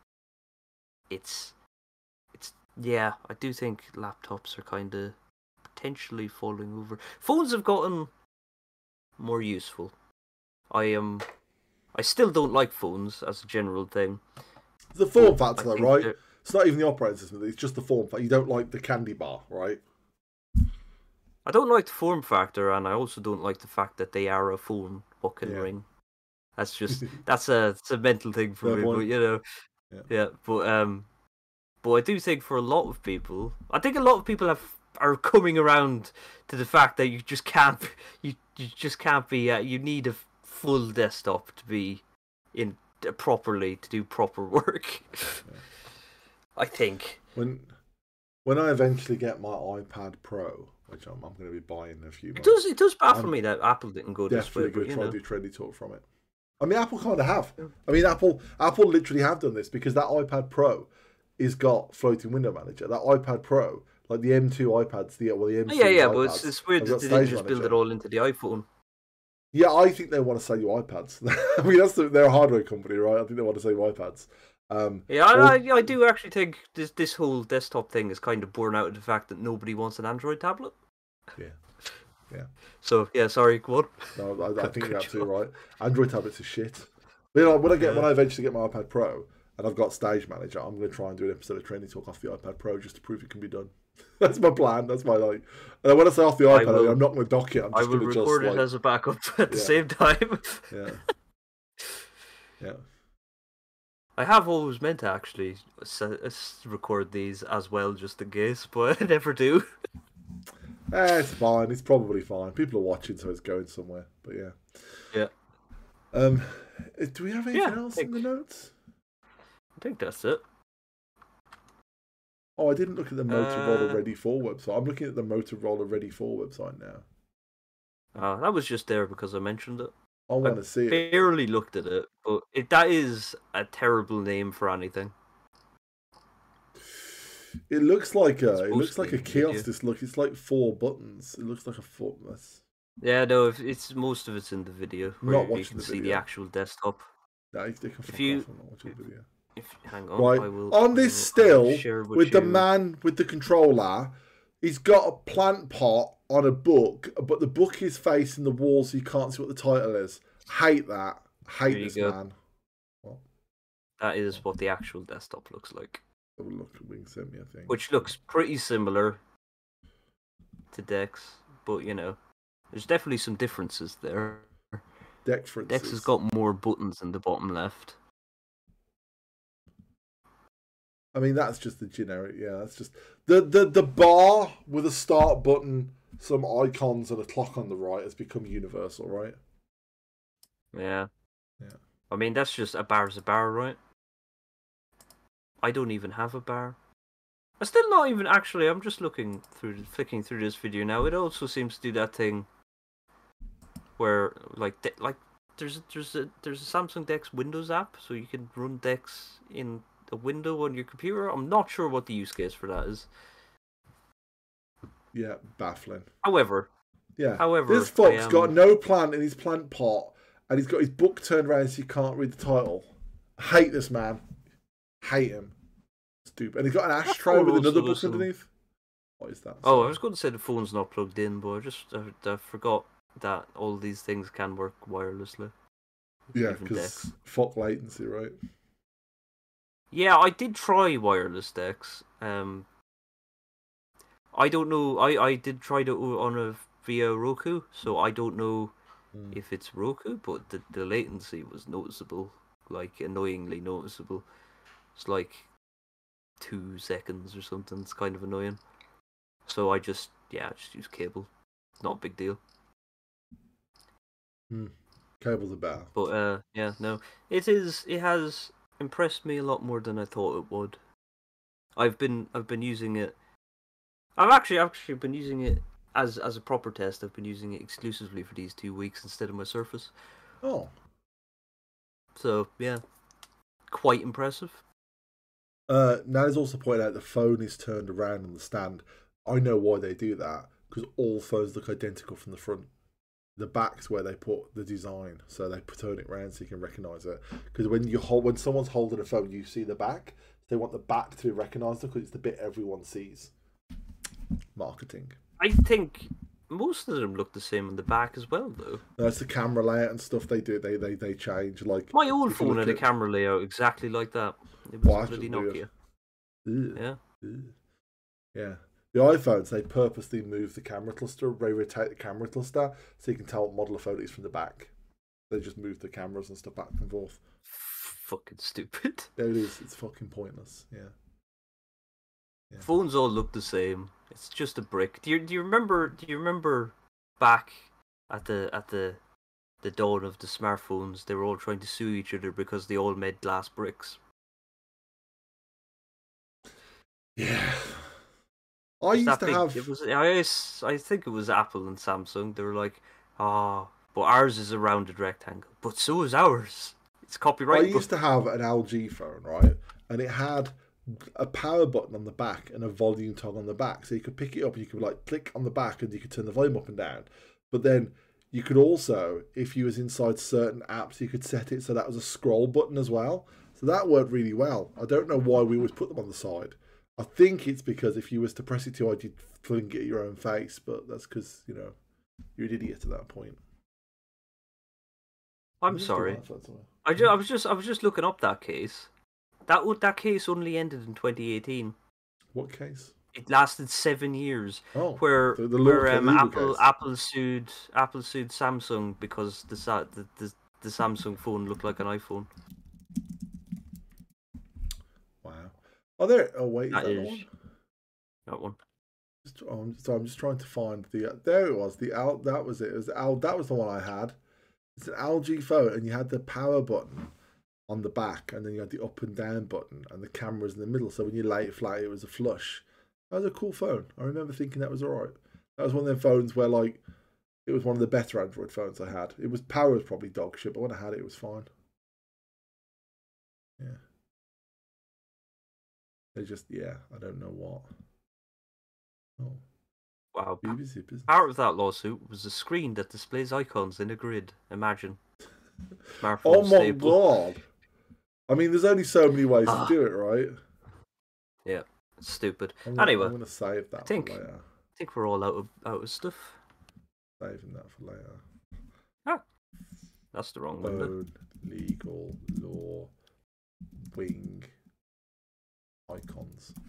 I do think laptops are kind of potentially falling over. Phones have gotten more useful. I still don't like phones as a general thing. The form factor, though, right? It's not even the operating system. It's just the form factor. You don't like the candy bar, right? I don't like the form factor, and I also don't like the fact that they are a phone fucking ring. That's just that's a mental thing for me. But but I do think for a lot of people, I think a lot of people have are coming around to the fact that you just can't be you need a full desktop to be in properly to do proper work. I think when I eventually get my iPad Pro, which I'm going to be buying in a few months, it does baffle me that Apple didn't go this way. Definitely going to try to do trendy talk from it. I mean, Apple kind of have. I mean, Apple literally have done this because that iPad Pro is got floating window manager. That iPad Pro, like the M2 iPads, the M2 yeah, iPads, but it's weird that they didn't just build it all into the iPhone. Yeah, I think they want to sell you iPads. I mean, they're a hardware company, right? I think they want to sell you iPads. I do actually think this whole desktop thing is kind of born out of the fact that nobody wants an Android tablet. Yeah. So yeah, sorry, go on. No, I think you're absolutely right. Android tablets are shit. But, you know, when I eventually get my iPad Pro and I've got Stage Manager, I'm going to try and do an episode of Trendy Talk off the iPad Pro just to prove it can be done. That's my plan. That's my like. And when I say off the iPad, I'm not going to dock it. I will record it as a backup at the same time. Yeah. I have always meant to actually record these as well, just in case, but I never do. It's fine. It's probably fine. People are watching, so it's going somewhere. But yeah. Do we have anything else in the notes? I think that's it. Oh, I didn't look at the Motorola Ready 4 website. I'm looking at the Motorola Ready 4 website now. That was just there because I mentioned it. I want to see it. I barely looked at it, but that is a terrible name for anything. It looks like a kiosk. It's like 4 buttons. It looks like a foot. Yeah, no. It's most of it's in the video. Where you can see the actual desktop. No, you can fuck off. I'm not watching the video. Hang on, right. On this still with the man with the controller, he's got a plant pot on a book, but the book is facing the wall, so you can't see what the title is. Hate that. Hate this man. What? That is what the actual desktop looks like. Have a look at Wing sent me, I think. Which looks pretty similar to Dex, but you know, there's definitely some differences there. Dex has got more buttons in the bottom left. I mean, that's just the generic. Yeah, that's just the bar with a start button, some icons, and a clock on the right has become universal, right? Yeah. I mean, that's just a bar's a bar, right? I don't even have a bar. I'm still not even actually. I'm just flicking through this video now. It also seems to do that thing where there's a Samsung Dex Windows app, so you can run Dex in a window on your computer. I'm not sure what the use case for that is. Yeah, baffling. However, this fuck's got no plant in his plant pot, and he's got his book turned around so you can't read the title. I hate this man. Hate him. Stupid. And he's got an ashtray with another book underneath. What is that? Oh, I was going to say the phone's not plugged in, but I forgot that all these things can work wirelessly. Yeah, because fuck latency, right? Yeah, I did try wireless Dex. I don't know. I did try it on via Roku, so I don't know if it's Roku, but the latency was noticeable, like annoyingly noticeable. It's like 2 seconds or something. It's kind of annoying. So I just use cable. Not a big deal. Cable's a better. But it has impressed me a lot more than I thought it would. I've been using it. I've actually been using it as a proper test. I've been using it exclusively for these 2 weeks instead of my Surface. Oh. So yeah, quite impressive. Naz also pointed out the phone is turned around on the stand. I know why they do that, because all phones look identical from the front. The back's where they put the design, so they turn it around so you can recognise it. Because when someone's holding a phone, you see the back. They want the back to be recognised because it's the bit everyone sees. Marketing. I think most of them look the same on the back as well, though. That's the camera layout and stuff they do. They change. Like my old phone had a camera layout exactly like that. It was bloody Nokia. Yeah. Yeah. The iPhones, they purposely move the camera cluster, they rotate the camera cluster so you can tell what model of phone it is from the back. They just move the cameras and stuff back and forth. Fucking stupid. Yeah, it is. It's fucking pointless. Yeah. Yeah. Phones all look the same. It's just a brick. Do you remember? Do you remember back at the dawn of the smartphones? They were all trying to sue each other because they all made glass bricks. Yeah. I It was used that to big. have. It was. I think it was Apple and Samsung. They were like, but ours is a rounded rectangle. But so is ours. It's I copyright. used to have an LG phone, right? And it had a power button on the back and a volume toggle on the back. So you could pick it up, you could like click on the back and you could turn the volume up and down. But then you could also, if you was inside certain apps, you could set it so that was a scroll button as well. So that worked really well. I don't know why we always put them on the side. I think it's because if you was to press it too hard, you'd fling it at your own face. But that's because, you know, you're an idiot at that point. I'm sorry. I was just looking up that case. That case only ended in 2018. What case? It lasted 7 years. Oh, where the where Apple Apple sued Samsung because the Samsung phone looked like an iPhone. Wow. Are there? Oh wait, is That that is the one? that one. So I'm just trying to find the. There it was. That was it. It was that was the one I had. It's an LG phone, and you had the power button on the back, and then you had the up and down button, and the camera's in the middle. So when you lay it flat, it was a flush. That was a cool phone. I remember thinking that was alright. That was one of them phones where like it was one of the better Android phones I had. It was power was probably dog shit, but when I had it, it was fine. Yeah. They just I don't know what. Oh. Wow. BBC Business. Part of that lawsuit was a screen that displays icons in a grid. Imagine. Oh my staple. god. I mean, there's only so many ways to do it, right? Yeah, it's stupid. Anyway, I'm going to save that for later. I think we're all out of stuff. Saving that for later. Ah, that's the wrong one. Phone, legal, law, wing, icons.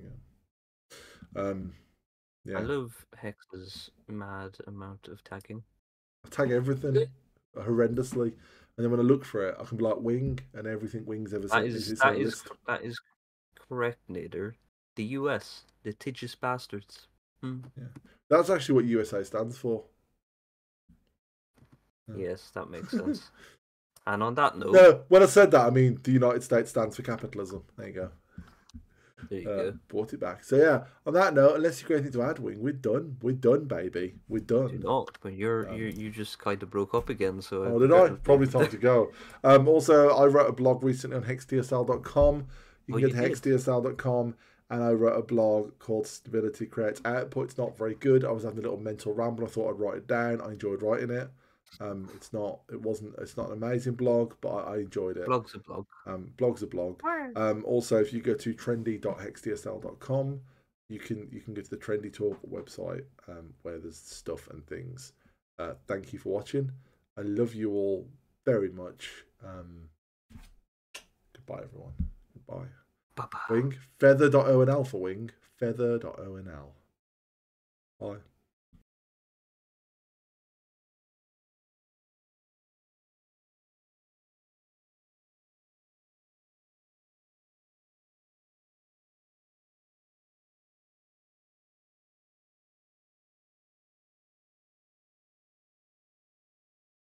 Yeah. I love Hex's mad amount of tagging. I tag everything horrendously, and then when I look for it, I can be like wing, and everything wing's ever said. That is correct, Nader. The US, litigious bastards. Yeah, that's actually what USA stands for. Yes, that makes sense. And on that note, no, when I said that, I mean the United States stands for capitalism. There you go. There you go. Brought it back. So yeah, on that note, unless you've got anything to add, Wing, we're done. We're done, baby. We're done. Do not, but you just kind of broke up again. So oh, did I? Probably time to go. Also, I wrote a blog recently on hexdsl.com. You can get to hexdsl.com, and I wrote a blog called Stability Creates Output. It's not very good. I was having a little mental ramble. I thought I'd write it down. I enjoyed writing it. It's not an amazing blog, but I enjoyed it. Blog's a blog. Blog's a blog. Also, if you go to trendy.hexdsl.com, you can go to the Trendy Talk website where there's stuff and things. Thank you for watching. I love you all very much. Goodbye, everyone. Goodbye. Bye-bye. Wing, feather.onl for Wing, feather.onl. Bye.